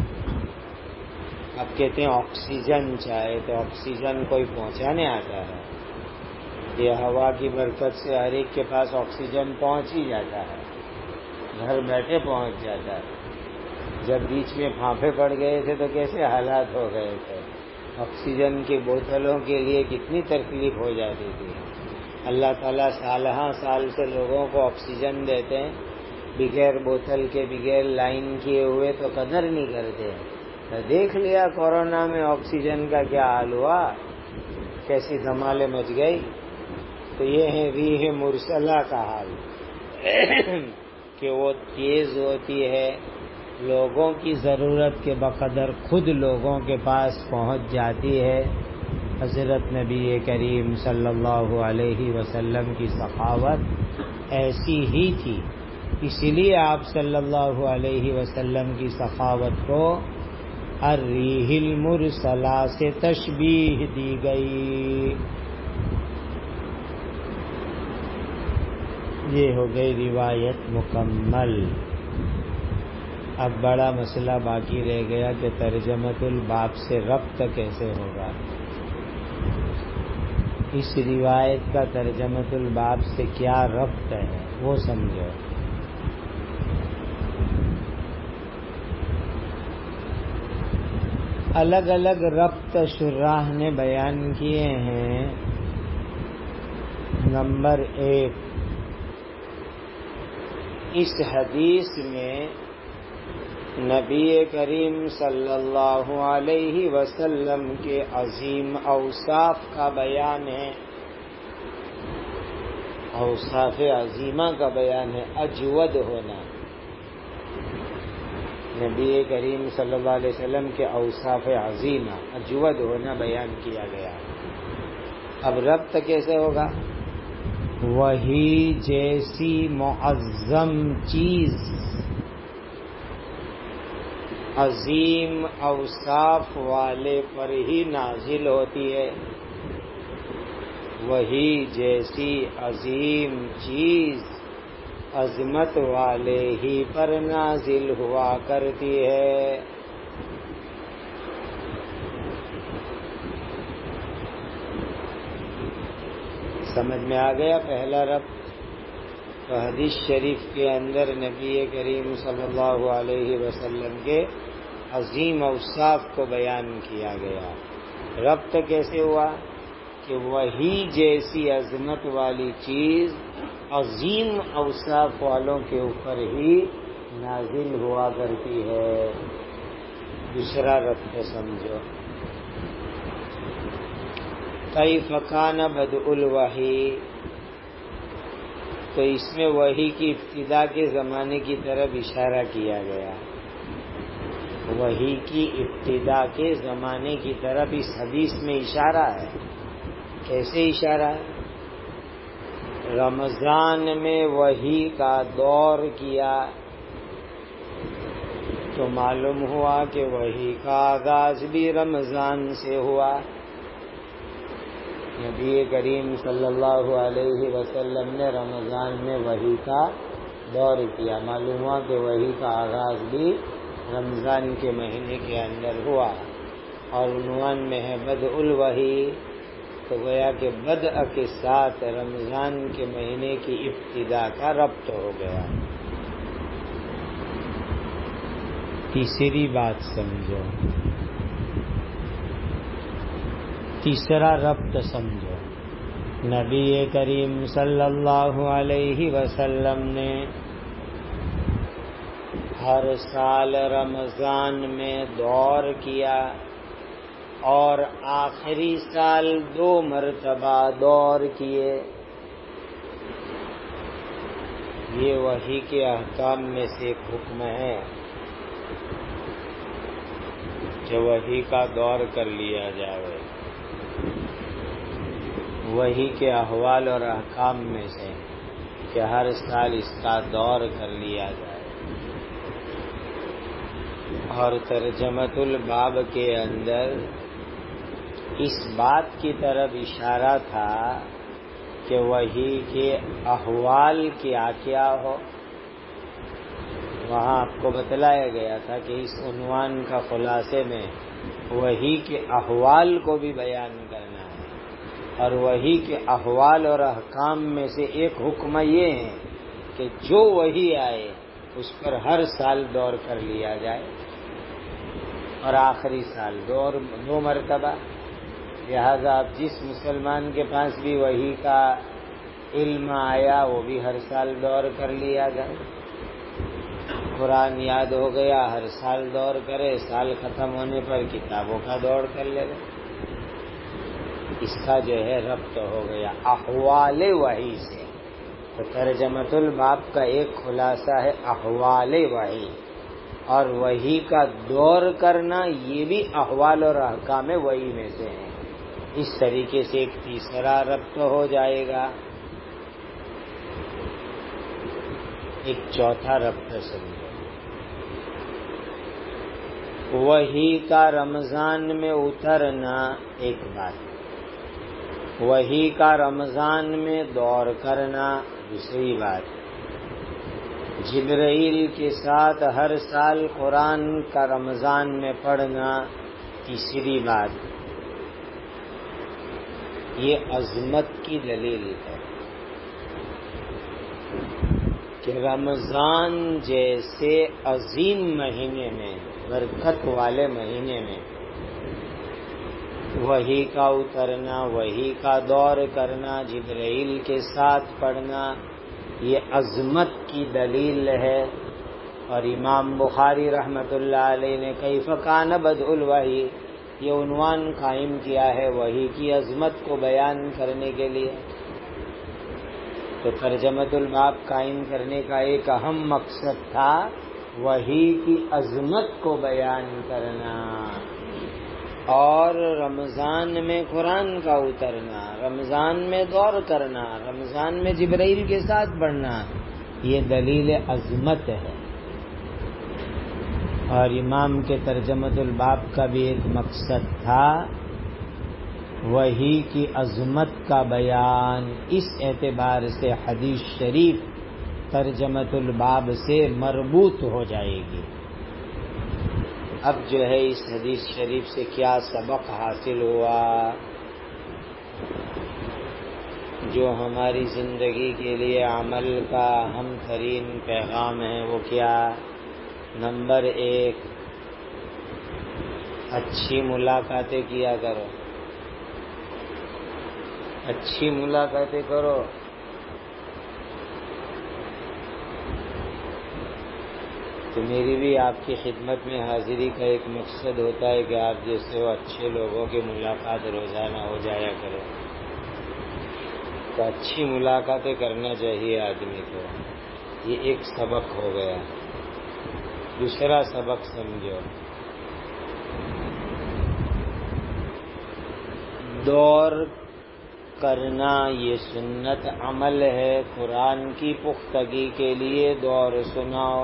اب کہتے ہیں آکسیجن چاہے تو آکسیجن کوئی پہنچانے آتا ہے؟ یہ ہوا کی برکت سے ہر ایک کے پاس آکسیجن پہنچ ہی جاتا ہے، گھر بیٹھے پہنچ جاتا ہے۔ جب بیچ میں پھانپے پڑ گئے تھے تو کیسے حالات ہو گئے تھے، آکسیجن کی بوتلوں کے لیے کتنی تکلیف ہو جاتی تھی۔ اللہ تعالیٰ سالہ سال سے لوگوں کو آکسیجن دیتے ہیں، بغیر بوتل کے بغیر لائن کیے ہوئے تو قدر نہیں کرتے۔ دیکھ لیا کورونا میں آکسیجن کا کیا حال ہوا، کیسی دھمالیں مچ گئی۔ تو یہ ہے ریح مرسلہ کا حال کہ وہ تیز ہوتی ہے، لوگوں کی ضرورت کے بقدر خود لوگوں کے پاس پہنچ جاتی ہے۔ حضرت نبی کریم صلی اللہ علیہ وسلم کی سخاوت ایسی ہی تھی، اسی لیے آپ صلی اللہ علیہ وسلم کی سخاوت کو الریح المرسلہ سے تشبیہ دی گئی۔ یہ ہو گئی روایت مکمل۔ اب بڑا مسئلہ باقی رہ گیا کہ ترجمۃ الباب سے ربط کیسے ہوگا۔ اس روایت کا ترجمۃ الباب سے کیا ربط ہے وہ سمجھو۔ الگ الگ ربط شراح نے بیان کیے ہیں۔ نمبر ایک، اس حدیث میں نبی کریم صلی اللہ علیہ وسلم کے عظیم اوصاف کا بیان ہے، اوصاف عظیمہ کا بیان ہے۔ اجود ہونا، نبی کریم صلی اللہ علیہ وسلم کے اوصاف عظیمہ اجود ہونا بیان کیا گیا۔ اب ربط کیسے ہوگا؟ وہی جیسی معظم چیز عظیم اوصاف والے پر ہی نازل ہوتی ہے، وہی جیسی عظیم چیز عظمت والے ہی پر نازل ہوا کرتی ہے۔ سمجھ میں آ گیا پہلا ربط؟ تو حدیث شریف کے اندر نبی کریم صلی اللہ علیہ وسلم کے عظیم اوصاف کو بیان کیا گیا۔ ربط کیسے ہوا؟ کہ وہی جیسی عظمت والی چیز عظیم اوصاف والوں کے اوپر ہی نازل ہوا کرتی ہے۔ دوسرا ربط سمجھو، کیف کان بدء الوحی، تو اس میں وحی کی ابتدا کے زمانے کی طرف اشارہ کیا گیا۔ وحی کی ابتدا کے زمانے کی طرف اس حدیث میں اشارہ ہے۔ کیسے اشارہ ہے؟ رمضان میں وحی کا دور کیا تو معلوم ہوا کہ وحی کا آغاز بھی رمضان سے ہوا۔ نبی کریم صلی اللہ علیہ وسلم نے رمضان میں وحی کا دور کیا، معلوم ہوا کہ وحی کا آغاز بھی رمضان کے مہینے کے اندر ہوا، اور عنوان میں ہے بدء الوحی، تو گویا کہ بدء کے ساتھ رمضان کے مہینے کی ابتدا کا ربط ہو گیا۔ تیسری بات سمجھو، تیسرا ربط سمجھو، نبی کریم صلی اللہ علیہ وسلم نے ہر سال رمضان میں دور کیا اور آخری سال دو مرتبہ دور کیے۔ یہ وحی کے احکام میں سے ایک حکم ہے کہ وحی کا دور کر لیا جائے، وحی کے احوال اور احکام میں سے کہ ہر سال اس کا دور کر لیا جائے۔ اور ترجمۃ الباب کے اندر اس بات کی طرف اشارہ تھا کہ وحی کے احوال کیا کیا ہو. وہاں آپ کو بتلایا گیا تھا کہ اس عنوان کا خلاصے میں وحی کے احوال کو بھی بیان کرنا ہے، اور وحی کے احوال اور احکام میں سے ایک حکم یہ ہے کہ جو وحی آئے اس پر ہر سال دور کر لیا جائے، اور آخری سال دور دو مرتبہ. لہذا اب جس مسلمان کے پاس بھی وحی کا علم آیا وہ بھی ہر سال دور کر لیا جائے. قرآن یاد ہو گیا ہر سال دور کرے، سال ختم ہونے پر کتابوں کا دور کر لے گا. اس کا جو ہے ربط ہو گیا احوال وحی سے. تو ترجمۃ الباب کا ایک خلاصہ ہے احوال وحی، اور وحی کا دور کرنا یہ بھی احوال اور احکام وحی میں سے ہیں. اس طریقے سے ایک تیسرا ربط ہو جائے گا. ایک چوتھا ربط سمجھو، وحی کا رمضان میں اترنا ایک بات، وحی کا رمضان میں دور کرنا دوسری بات، جبرائیل کے ساتھ ہر سال قرآن کا رمضان میں پڑھنا تیسری بات. یہ عظمت کی دلیل ہے کہ رمضان جیسے عظیم مہینے میں، برکت والے مہینے میں وحی کا اترنا، وحی کا دور کرنا، جبرائیل کے ساتھ پڑھنا، یہ عظمت کی دلیل ہے. اور امام بخاری رحمۃ اللہ علیہ نے کیف کان بدء الوحی یہ عنوان قائم کیا ہے وحی کی عظمت کو بیان کرنے کے لیے. تو ترجمۃ الباب قائم کرنے کا ایک اہم مقصد تھا وحی کی عظمت کو بیان کرنا، اور رمضان میں قرآن کا اترنا، رمضان میں دور کرنا، رمضان میں جبرائیل کے ساتھ پڑھنا، یہ دلیل عظمت ہے. اور امام کے ترجمۃ الباب کا بھی ایک مقصد تھا وحی کی عظمت کا بیان. اس اعتبار سے حدیث شریف ترجمۃ الباب سے مربوط ہو جائے گی. اب جو ہے اس حدیث شریف سے کیا سبق حاصل ہوا؟ جو ہماری زندگی کے لیے عمل کا اہم ترین پیغام ہے وہ کیا؟ نمبر ایک، اچھی ملاقاتیں کیا کرو، اچھی ملاقاتیں کرو. تو میری بھی آپ کی خدمت میں حاضری کا ایک مقصد ہوتا ہے کہ آپ جیسے وہ اچھے لوگوں کی ملاقات روزانہ ہو جایا کرو. تو اچھی ملاقاتیں کرنا چاہیے آدمی کو. یہ ایک سبق ہو گیا. دوسرا سبق سمجھو، دور کرنا یہ سنت عمل ہے. قرآن کی پختگی کے لیے دور سناؤ،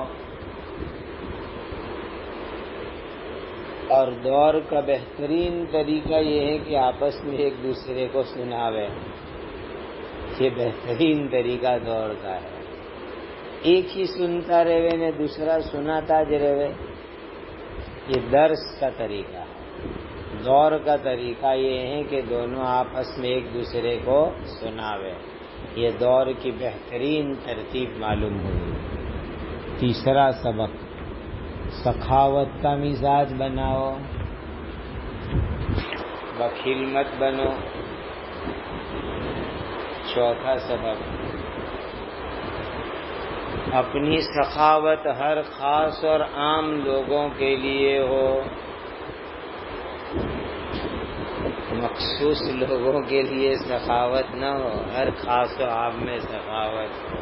اور دور کا بہترین طریقہ یہ ہے کہ آپس میں ایک دوسرے کو سناوے. یہ بہترین طریقہ دور کا ہے. ایک ہی سنتا رہے نے دوسرا سناتا رہے، یہ درس کا طریقہ ہے. دور کا طریقہ یہ ہے کہ دونوں آپس میں ایک دوسرے کو سناوے. یہ دور کی بہترین ترتیب معلوم ہوئی. تیسرا سبق، سخاوت کا مزاج بناؤ، بخیل مت بنو. چوتھا سبق، اپنی سخاوت ہر خاص اور عام لوگوں کے لیے ہو، مخصوص لوگوں کے لیے سخاوت نہ ہو، ہر خاص و عام میں سخاوت ہو.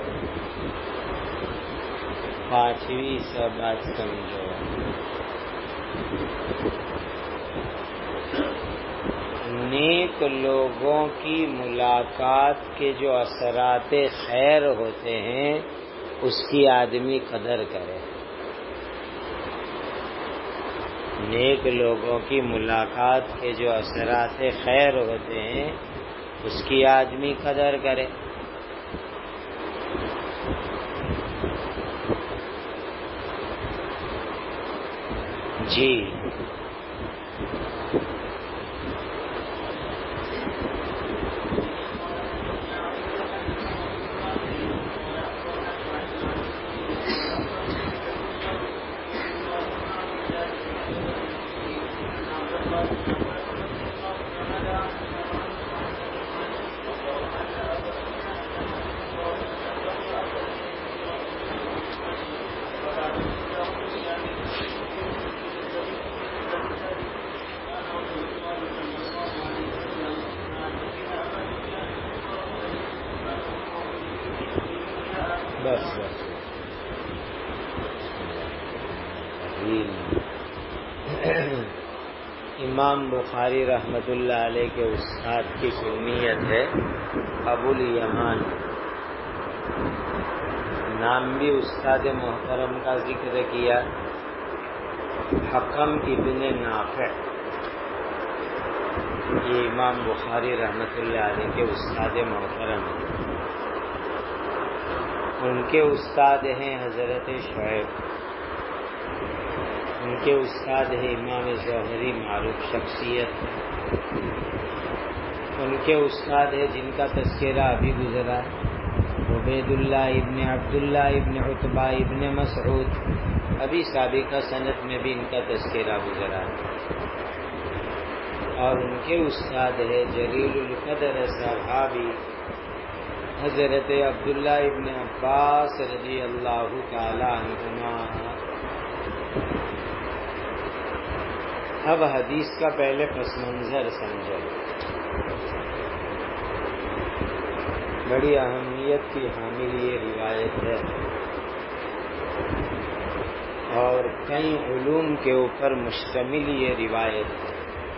پانچویں سب بات سمجھو، نیک لوگوں کی ملاقات کے جو اثرات خیر ہوتے ہیں اس کی آدمی قدر کرے. نیک لوگوں کی ملاقات کے جو اثرات خیر ہوتے ہیں اس کی آدمی قدر کرے. جی بس بس امام بخاری رحمت اللہ علیہ کے استاد کی کنیت ہے ابو الیمان. نام بھی استاد محترم کا ذکر کیا، حکم ابن نافع. یہ امام بخاری رحمت اللہ علیہ کے استاد محترم ہیں. ان کے استاد ہیں حضرت شعیب، ان کے استاد ہیں امام ظہری معروف شخصیت. ان کے استاد ہیں جن کا تذکرہ ابھی گزرا، عبید اللہ ابن عبداللہ ابن عتبہ ابن مسعود. ابھی سابقہ سند میں بھی ان کا تذکرہ گزرا. اور ان کے استاد ہے جلیل القدر صحابی حضرت عبداللہ ابن عباس رضی اللہ تعالی عنہما. اب حدیث کا پہلے پس منظر سمجھو. بڑی اہمیت کی حامل یہ روایت ہے اور کئی علوم کے اوپر مشتمل یہ روایت ہے.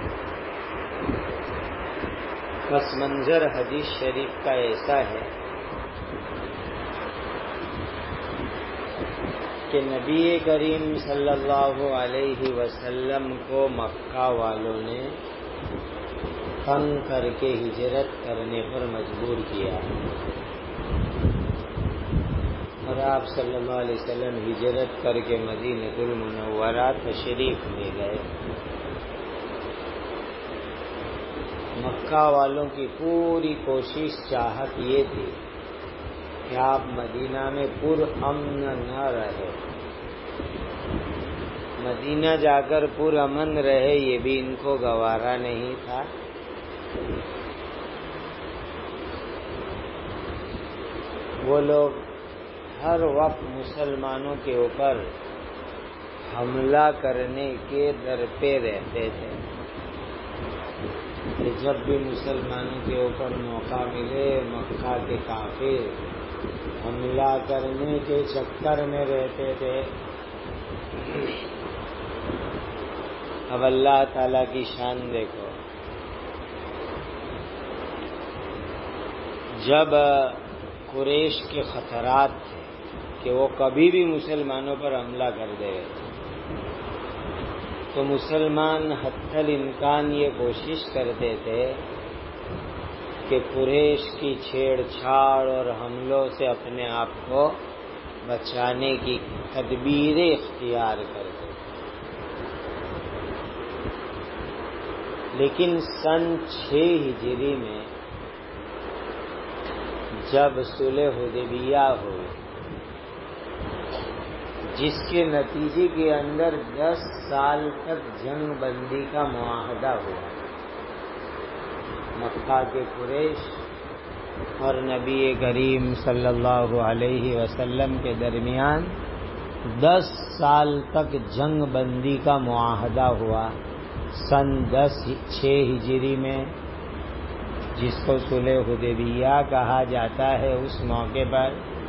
پس منظر حدیث شریف کا ایسا ہے کہ نبی کریم صلی اللہ علیہ وسلم کو مکہ والوں نے تنگ کر کے ہجرت کرنے پر مجبور کیا اور آپ صلی اللہ علیہ وسلم ہجرت کر کے مدینہ المنورہ تشریف لے گئے. مکہ والوں کی پوری کوشش چاہت یہ تھی کہ آپ مدینہ میں پر امن نہ رہے. مدینہ جا کر پر امن رہے یہ بھی ان کو گوارا نہیں تھا. وہ لوگ ہر وقت مسلمانوں کے اوپر حملہ کرنے کے در پہ رہتے تھے کہ جب بھی مسلمانوں کے اوپر موقع ملے مکہ کے کافر حملہ کرنے کے چکر میں رہتے تھے. اب اللہ تعالی کی شان دیکھو. جب قریش کے خطرات تھے کہ وہ کبھی بھی مسلمانوں پر حملہ کر دے تو مسلمان حتی الامکان یہ کوشش کرتے تھے کہ قریش کی چھیڑ چھاڑ اور حملوں سے اپنے آپ کو بچانے کی تدبیریں اختیار کرتے. لیکن سن چھ ہجری میں جب صلح حدیبیہ ہوئی جس کے نتیجے کے اندر دس سال تک جنگ بندی کا معاہدہ ہوا، مکہ کے قریش اور نبی کریم صلی اللہ علیہ وسلم کے درمیان دس سال تک جنگ بندی کا معاہدہ ہوا. سن دس چھ ہجری میں جس کو صلح حدیبیہ کہا جاتا ہے، اس موقع پر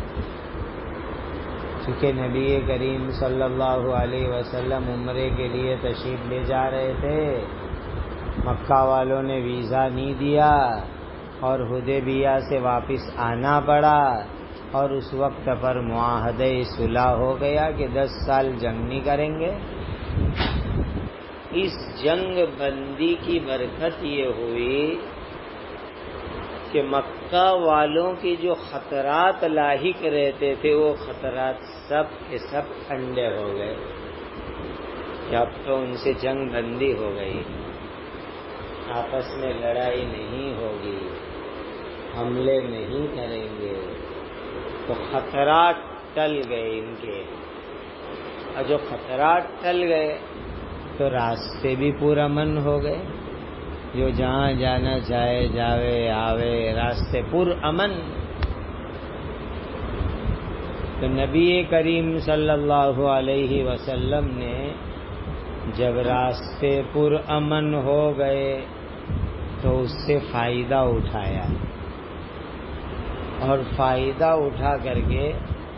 چونکہ نبی کریم صلی اللہ علیہ وسلم عمرے کے لیے تشریف لے جا رہے تھے، مکہ والوں نے ویزا نہیں دیا اور حدیبیہ سے واپس آنا پڑا اور اس وقت پر معاہدہ صلح ہو گیا کہ دس سال جنگ نہیں کریں گے. اس جنگ بندی کی برکت یہ ہوئی کہ مکہ والوں کی جو خطرات لاحق رہتے تھے وہ خطرات سب کے سب ٹھنڈے ہو گئے کہ اب تو ان سے جنگ بندی ہو گئی، آپس میں لڑائی نہیں ہوگی، حملے نہیں کریں گے، تو خطرات ٹل گئے ان کے، اور جو خطرات ٹل گئے تو راستے بھی پرامن ہو گئے، جو جہاں جانا چاہے جاوے آوے، راستے پر امن۔ تو نبی کریم صلی اللہ علیہ وسلم نے جب راستے پر امن ہو گئے تو اس سے فائدہ اٹھایا، اور فائدہ اٹھا کر کے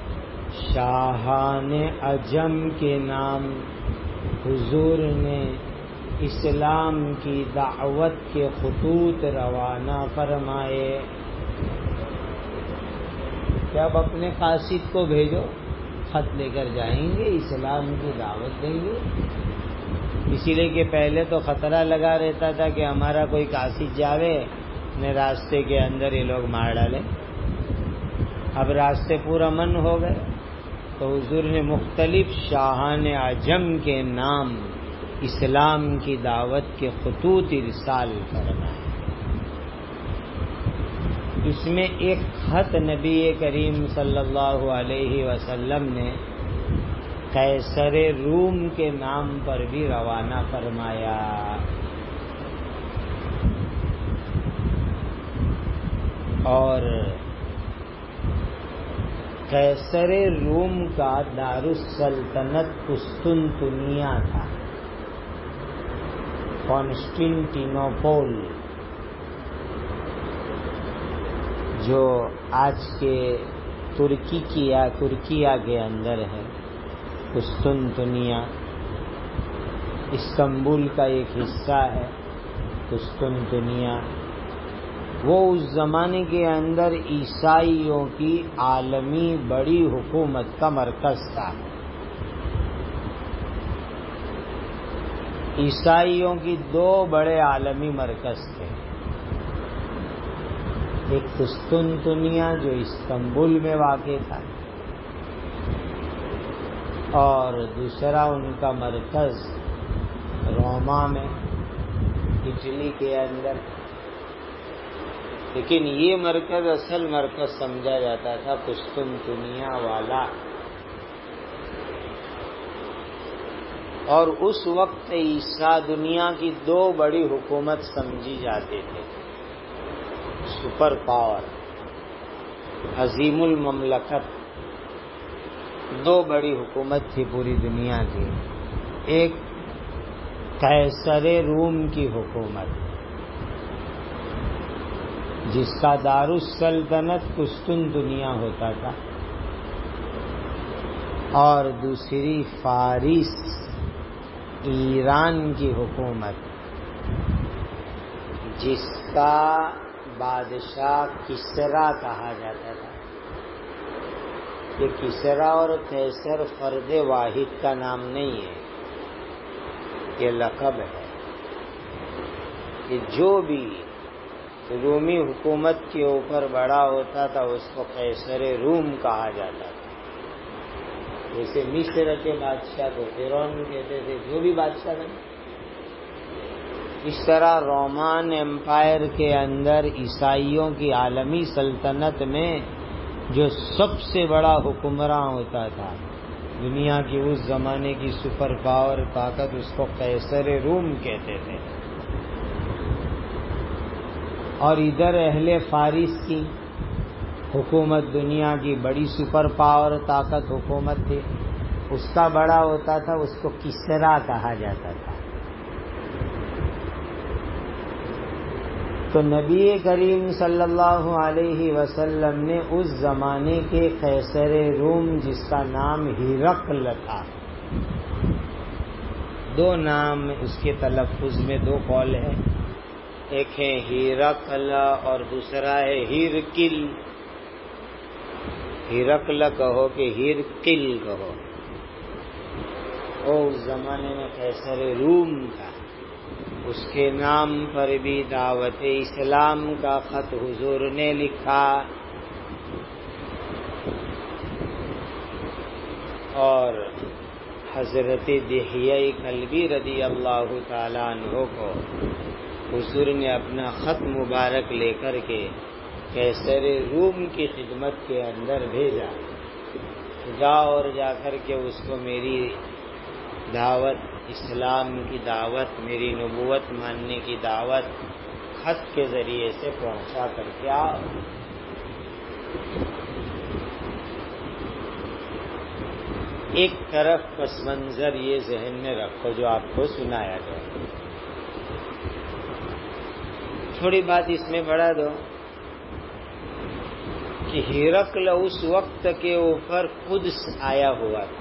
شاہان عجم کے نام حضور نے اسلام کی دعوت کے خطوط روانہ فرمائے کہ اب اپنے قاصد کو بھیجو، خط لے کر جائیں گے، اسلام کی دعوت دیں گے۔ اسی لیے کہ پہلے تو خطرہ لگا رہتا تھا کہ ہمارا کوئی قاصد جاوے نے راستے کے اندر یہ لوگ مار ڈالے۔ اب راستے پرامن ہو گئے تو حضور نے مختلف شاہان عجم کے نام اسلام کی دعوت کے خطوط ارسال فرمائے۔ اس میں ایک خط نبی کریم صلی اللہ علیہ وسلم نے قیصر روم کے نام پر بھی روانہ فرمایا، اور قیصر روم کا دارالسلطنت قسطنطنیہ تھا، کانسٹینٹینوپول، جو آج کے ترکی کی یا ترکیہ کے اندر ہے۔ قسطنطنیہ استنبول کا ایک حصہ ہے قسطنطنیہ۔ وہ اس زمانے کے اندر عیسائیوں کی عالمی بڑی حکومت کا مرکز تھا۔ عیسائیوں کی دو بڑے عالمی مرکز تھے، ایک قسطنطنیہ جو استنبول میں واقع تھا، اور دوسرا ان کا مرکز روما میں، اٹلی کے اندر۔ لیکن یہ مرکز اصل مرکز سمجھا جاتا تھا قسطنطنیہ والا، اور اس وقت عیسیٰ دنیا کی دو بڑی حکومت سمجھی جاتے تھے، سپر پاور، عظیم المملکت۔ دو بڑی حکومت تھی پوری دنیا کی، ایک قیصر روم کی حکومت جس کا دارالسلطنت قسطنطنیہ ہوتا تھا، اور دوسری فارس ایران کی حکومت جس کا بادشاہ کسریٰ کہا جاتا تھا۔ یہ کسریٰ اور قیصر فرد واحد کا نام نہیں ہے، یہ لقب ہے کہ جو بھی رومی حکومت کے اوپر بڑا ہوتا تھا اس کو قیصر روم کہا جاتا تھا۔ جیسے مصر کے بادشاہ کو فرعون کہتے تھے، جو بھی بادشاہ بنے۔ اس طرح رومان امپائر کے اندر عیسائیوں کی عالمی سلطنت میں جو سب سے بڑا حکمراں ہوتا تھا، دنیا کی اس زمانے کی سپر پاور طاقت، اس کو قیصر روم کہتے تھے۔ اور ادھر اہل فارس کی حکومت دنیا کی بڑی سپر پاور طاقت حکومت تھی، اس کا بڑا ہوتا تھا، اس کو کسریٰ کہا جاتا تھا۔ تو نبی کریم صلی اللہ علیہ وسلم نے اس زمانے کے قیصر روم جس کا نام ہرقل تھا، دو نام اس کے تلفظ میں دو قول ہیں، ایک ہے ہرقل اور دوسرا ہے ہرقل۔ ہرقل کہو کہ ہرقل کہو، وہ اس زمانے میں قیصر روم تھا، اس کے نام پر بھی دعوت اسلام کا خط حضور نے لکھا، اور حضرت دحیہ کلبی رضی اللہ تعالیٰ عنہ کو حضور نے اپنا خط مبارک لے کر کے قیصر روم کی خدمت کے اندر بھیجا، جا اور جا کر کے اس کو میری دعوت، اسلام کی دعوت، میری نبوت ماننے کی دعوت خط کے ذریعے سے پہنچا کر کے آ۔ ایک طرف پس منظر یہ ذہن میں رکھو جو آپ کو سنایا گیا، تھوڑی بات اس میں بڑھا دو کہ ہرقل اس وقت کے اوپر قدس آیا ہوا تھا،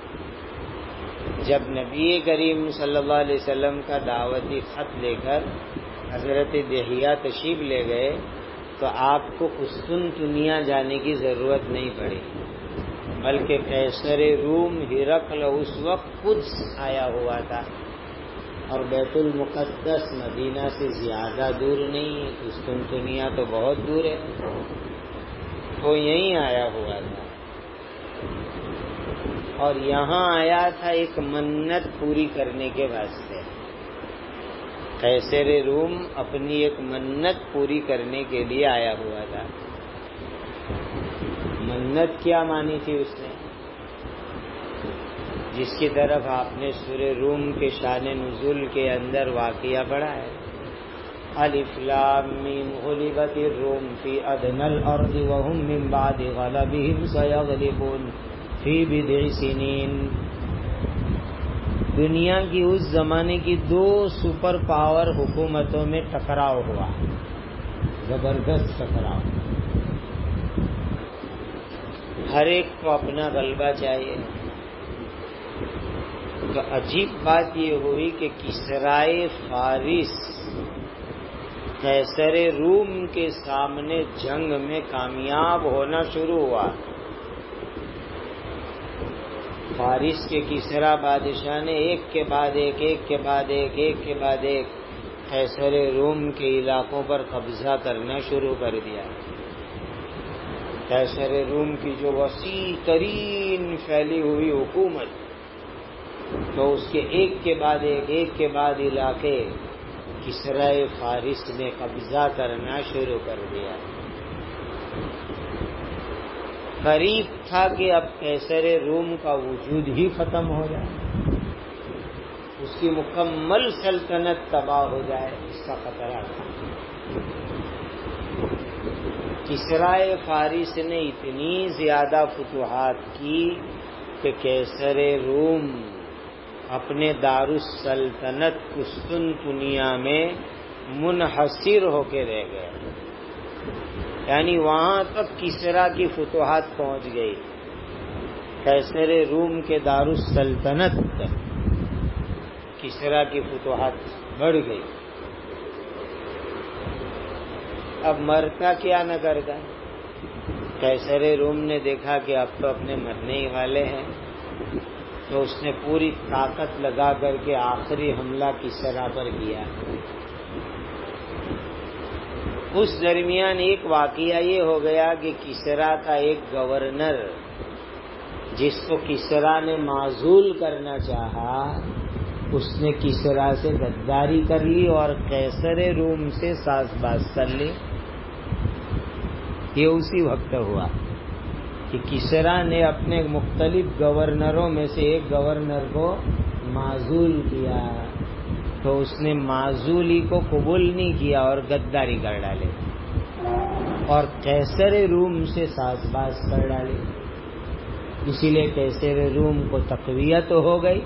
جب نبی کریم صلی اللہ علیہ وسلم کا دعوتی خط لے کر حضرت دحیہ تشریف لے گئے تو آپ کو قسطنطنیہ جانے کی ضرورت نہیں پڑی، بلکہ قیصر روم ہرقل اس وقت قدس آیا ہوا تھا، اور بیت المقدس مدینہ سے زیادہ دور نہیں ہے، قسطنطنیہ تو بہت دور ہے، وہ یہیں آیا ہوا تھا، اور یہاں آیا تھا ایک منت پوری کرنے کے واسطے۔ قیصر روم اپنی ایک منت پوری کرنے کے لیے آیا ہوا تھا۔ منت کیا مانی تھی اس نے، جس کی طرف آپ نے سورہ روم کے شان نزول کے اندر واقعہ پڑھا ہے، الف لام میم غلبت الروم فی ادنی الارض وهم من بعد غلبهم سیغلبون فی بضع سنین۔ دنیا کی اس زمانے کی دو سپر پاور حکومتوں میں ٹکراؤ ہوا، زبردست ٹکراؤ، ہر ایک کو اپنا غلبہ چاہیے۔ تو عجیب بات یہ ہوئی کہ کسرائے فارس قیصر روم کے سامنے جنگ میں کامیاب ہونا شروع ہوا۔ فارس کے کسرا بادشاہ نے ایک کے بعد ایک ایک کے بعد ایک ایک کے بعد ایک قیصر روم کے علاقوں پر قبضہ کرنا شروع کر دیا۔ قیصر روم کی جو وسیع ترین پھیلی ہوئی حکومت، تو اس کے ایک کے بعد ایک ایک کے بعد علاقے کسرائے فارس نے قبضہ کرنا شروع کر دیا۔ قریب تھا کہ اب قیصر روم کا وجود ہی ختم ہو جائے، اس کی مکمل سلطنت تباہ ہو جائے، اس کا خطرہ تھا۔ کسرائے فارس نے اتنی زیادہ فتوحات کی کہ قیصر روم اپنے دارالسلطنت قسطنطنیہ میں منحصر ہو کے رہ گئے، یعنی وہاں تک کسرا کی فتوحات پہنچ گئی، قیصر روم کے دارالسلطنت تک کسرا کی فتوحات بڑھ گئی۔ اب مرتا کیا نہ کرتا، قیصر روم نے دیکھا کہ اب تو اپنے مرنے ہی والے ہیں، تو اس نے پوری طاقت لگا کر کے آخری حملہ کسرا پر کیا۔ اس درمیان ایک واقعہ یہ ہو گیا کہ کسرا کا ایک گورنر جس کو کسرا نے معزول کرنا چاہا، اس نے کسرا سے غداری کر لی اور قیصر روم سے ساز باز کر لی۔ یہ اسی وقت ہوا کہ کسرا نے اپنے مختلف گورنروں میں سے ایک گورنر کو معزول کیا، تو اس نے معزولی کو قبول نہیں کیا اور غداری کر ڈالے اور قیصر روم سے ساز باز کر ڈالے۔ اسی لیے قیصر روم کو تقویت ہو گئی۔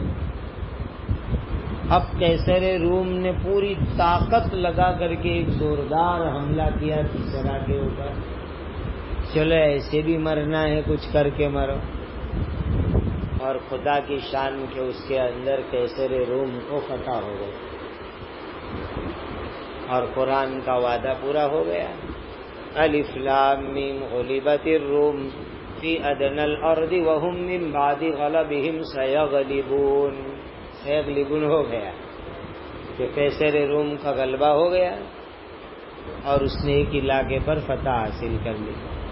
اب قیصر روم نے پوری طاقت لگا کر کے ایک زوردار حملہ کیا کسرا کے اوپر، چلو ایسے بھی مرنا ہے، کچھ کر کے مرو، اور خدا کی شان کے اس کے اندر قیصر روم کو فتح ہو گئی اور قرآن کا وعدہ پورا ہو گیا۔ الف لام میم غلبت الروم فی ادنی الارض وهم من بعد غلبهم سیغلبون. سیغلبون ہو گیا کہ قیصر روم کا غلبہ ہو گیا اور اس نے ایک علاقے پر فتح حاصل کر لی.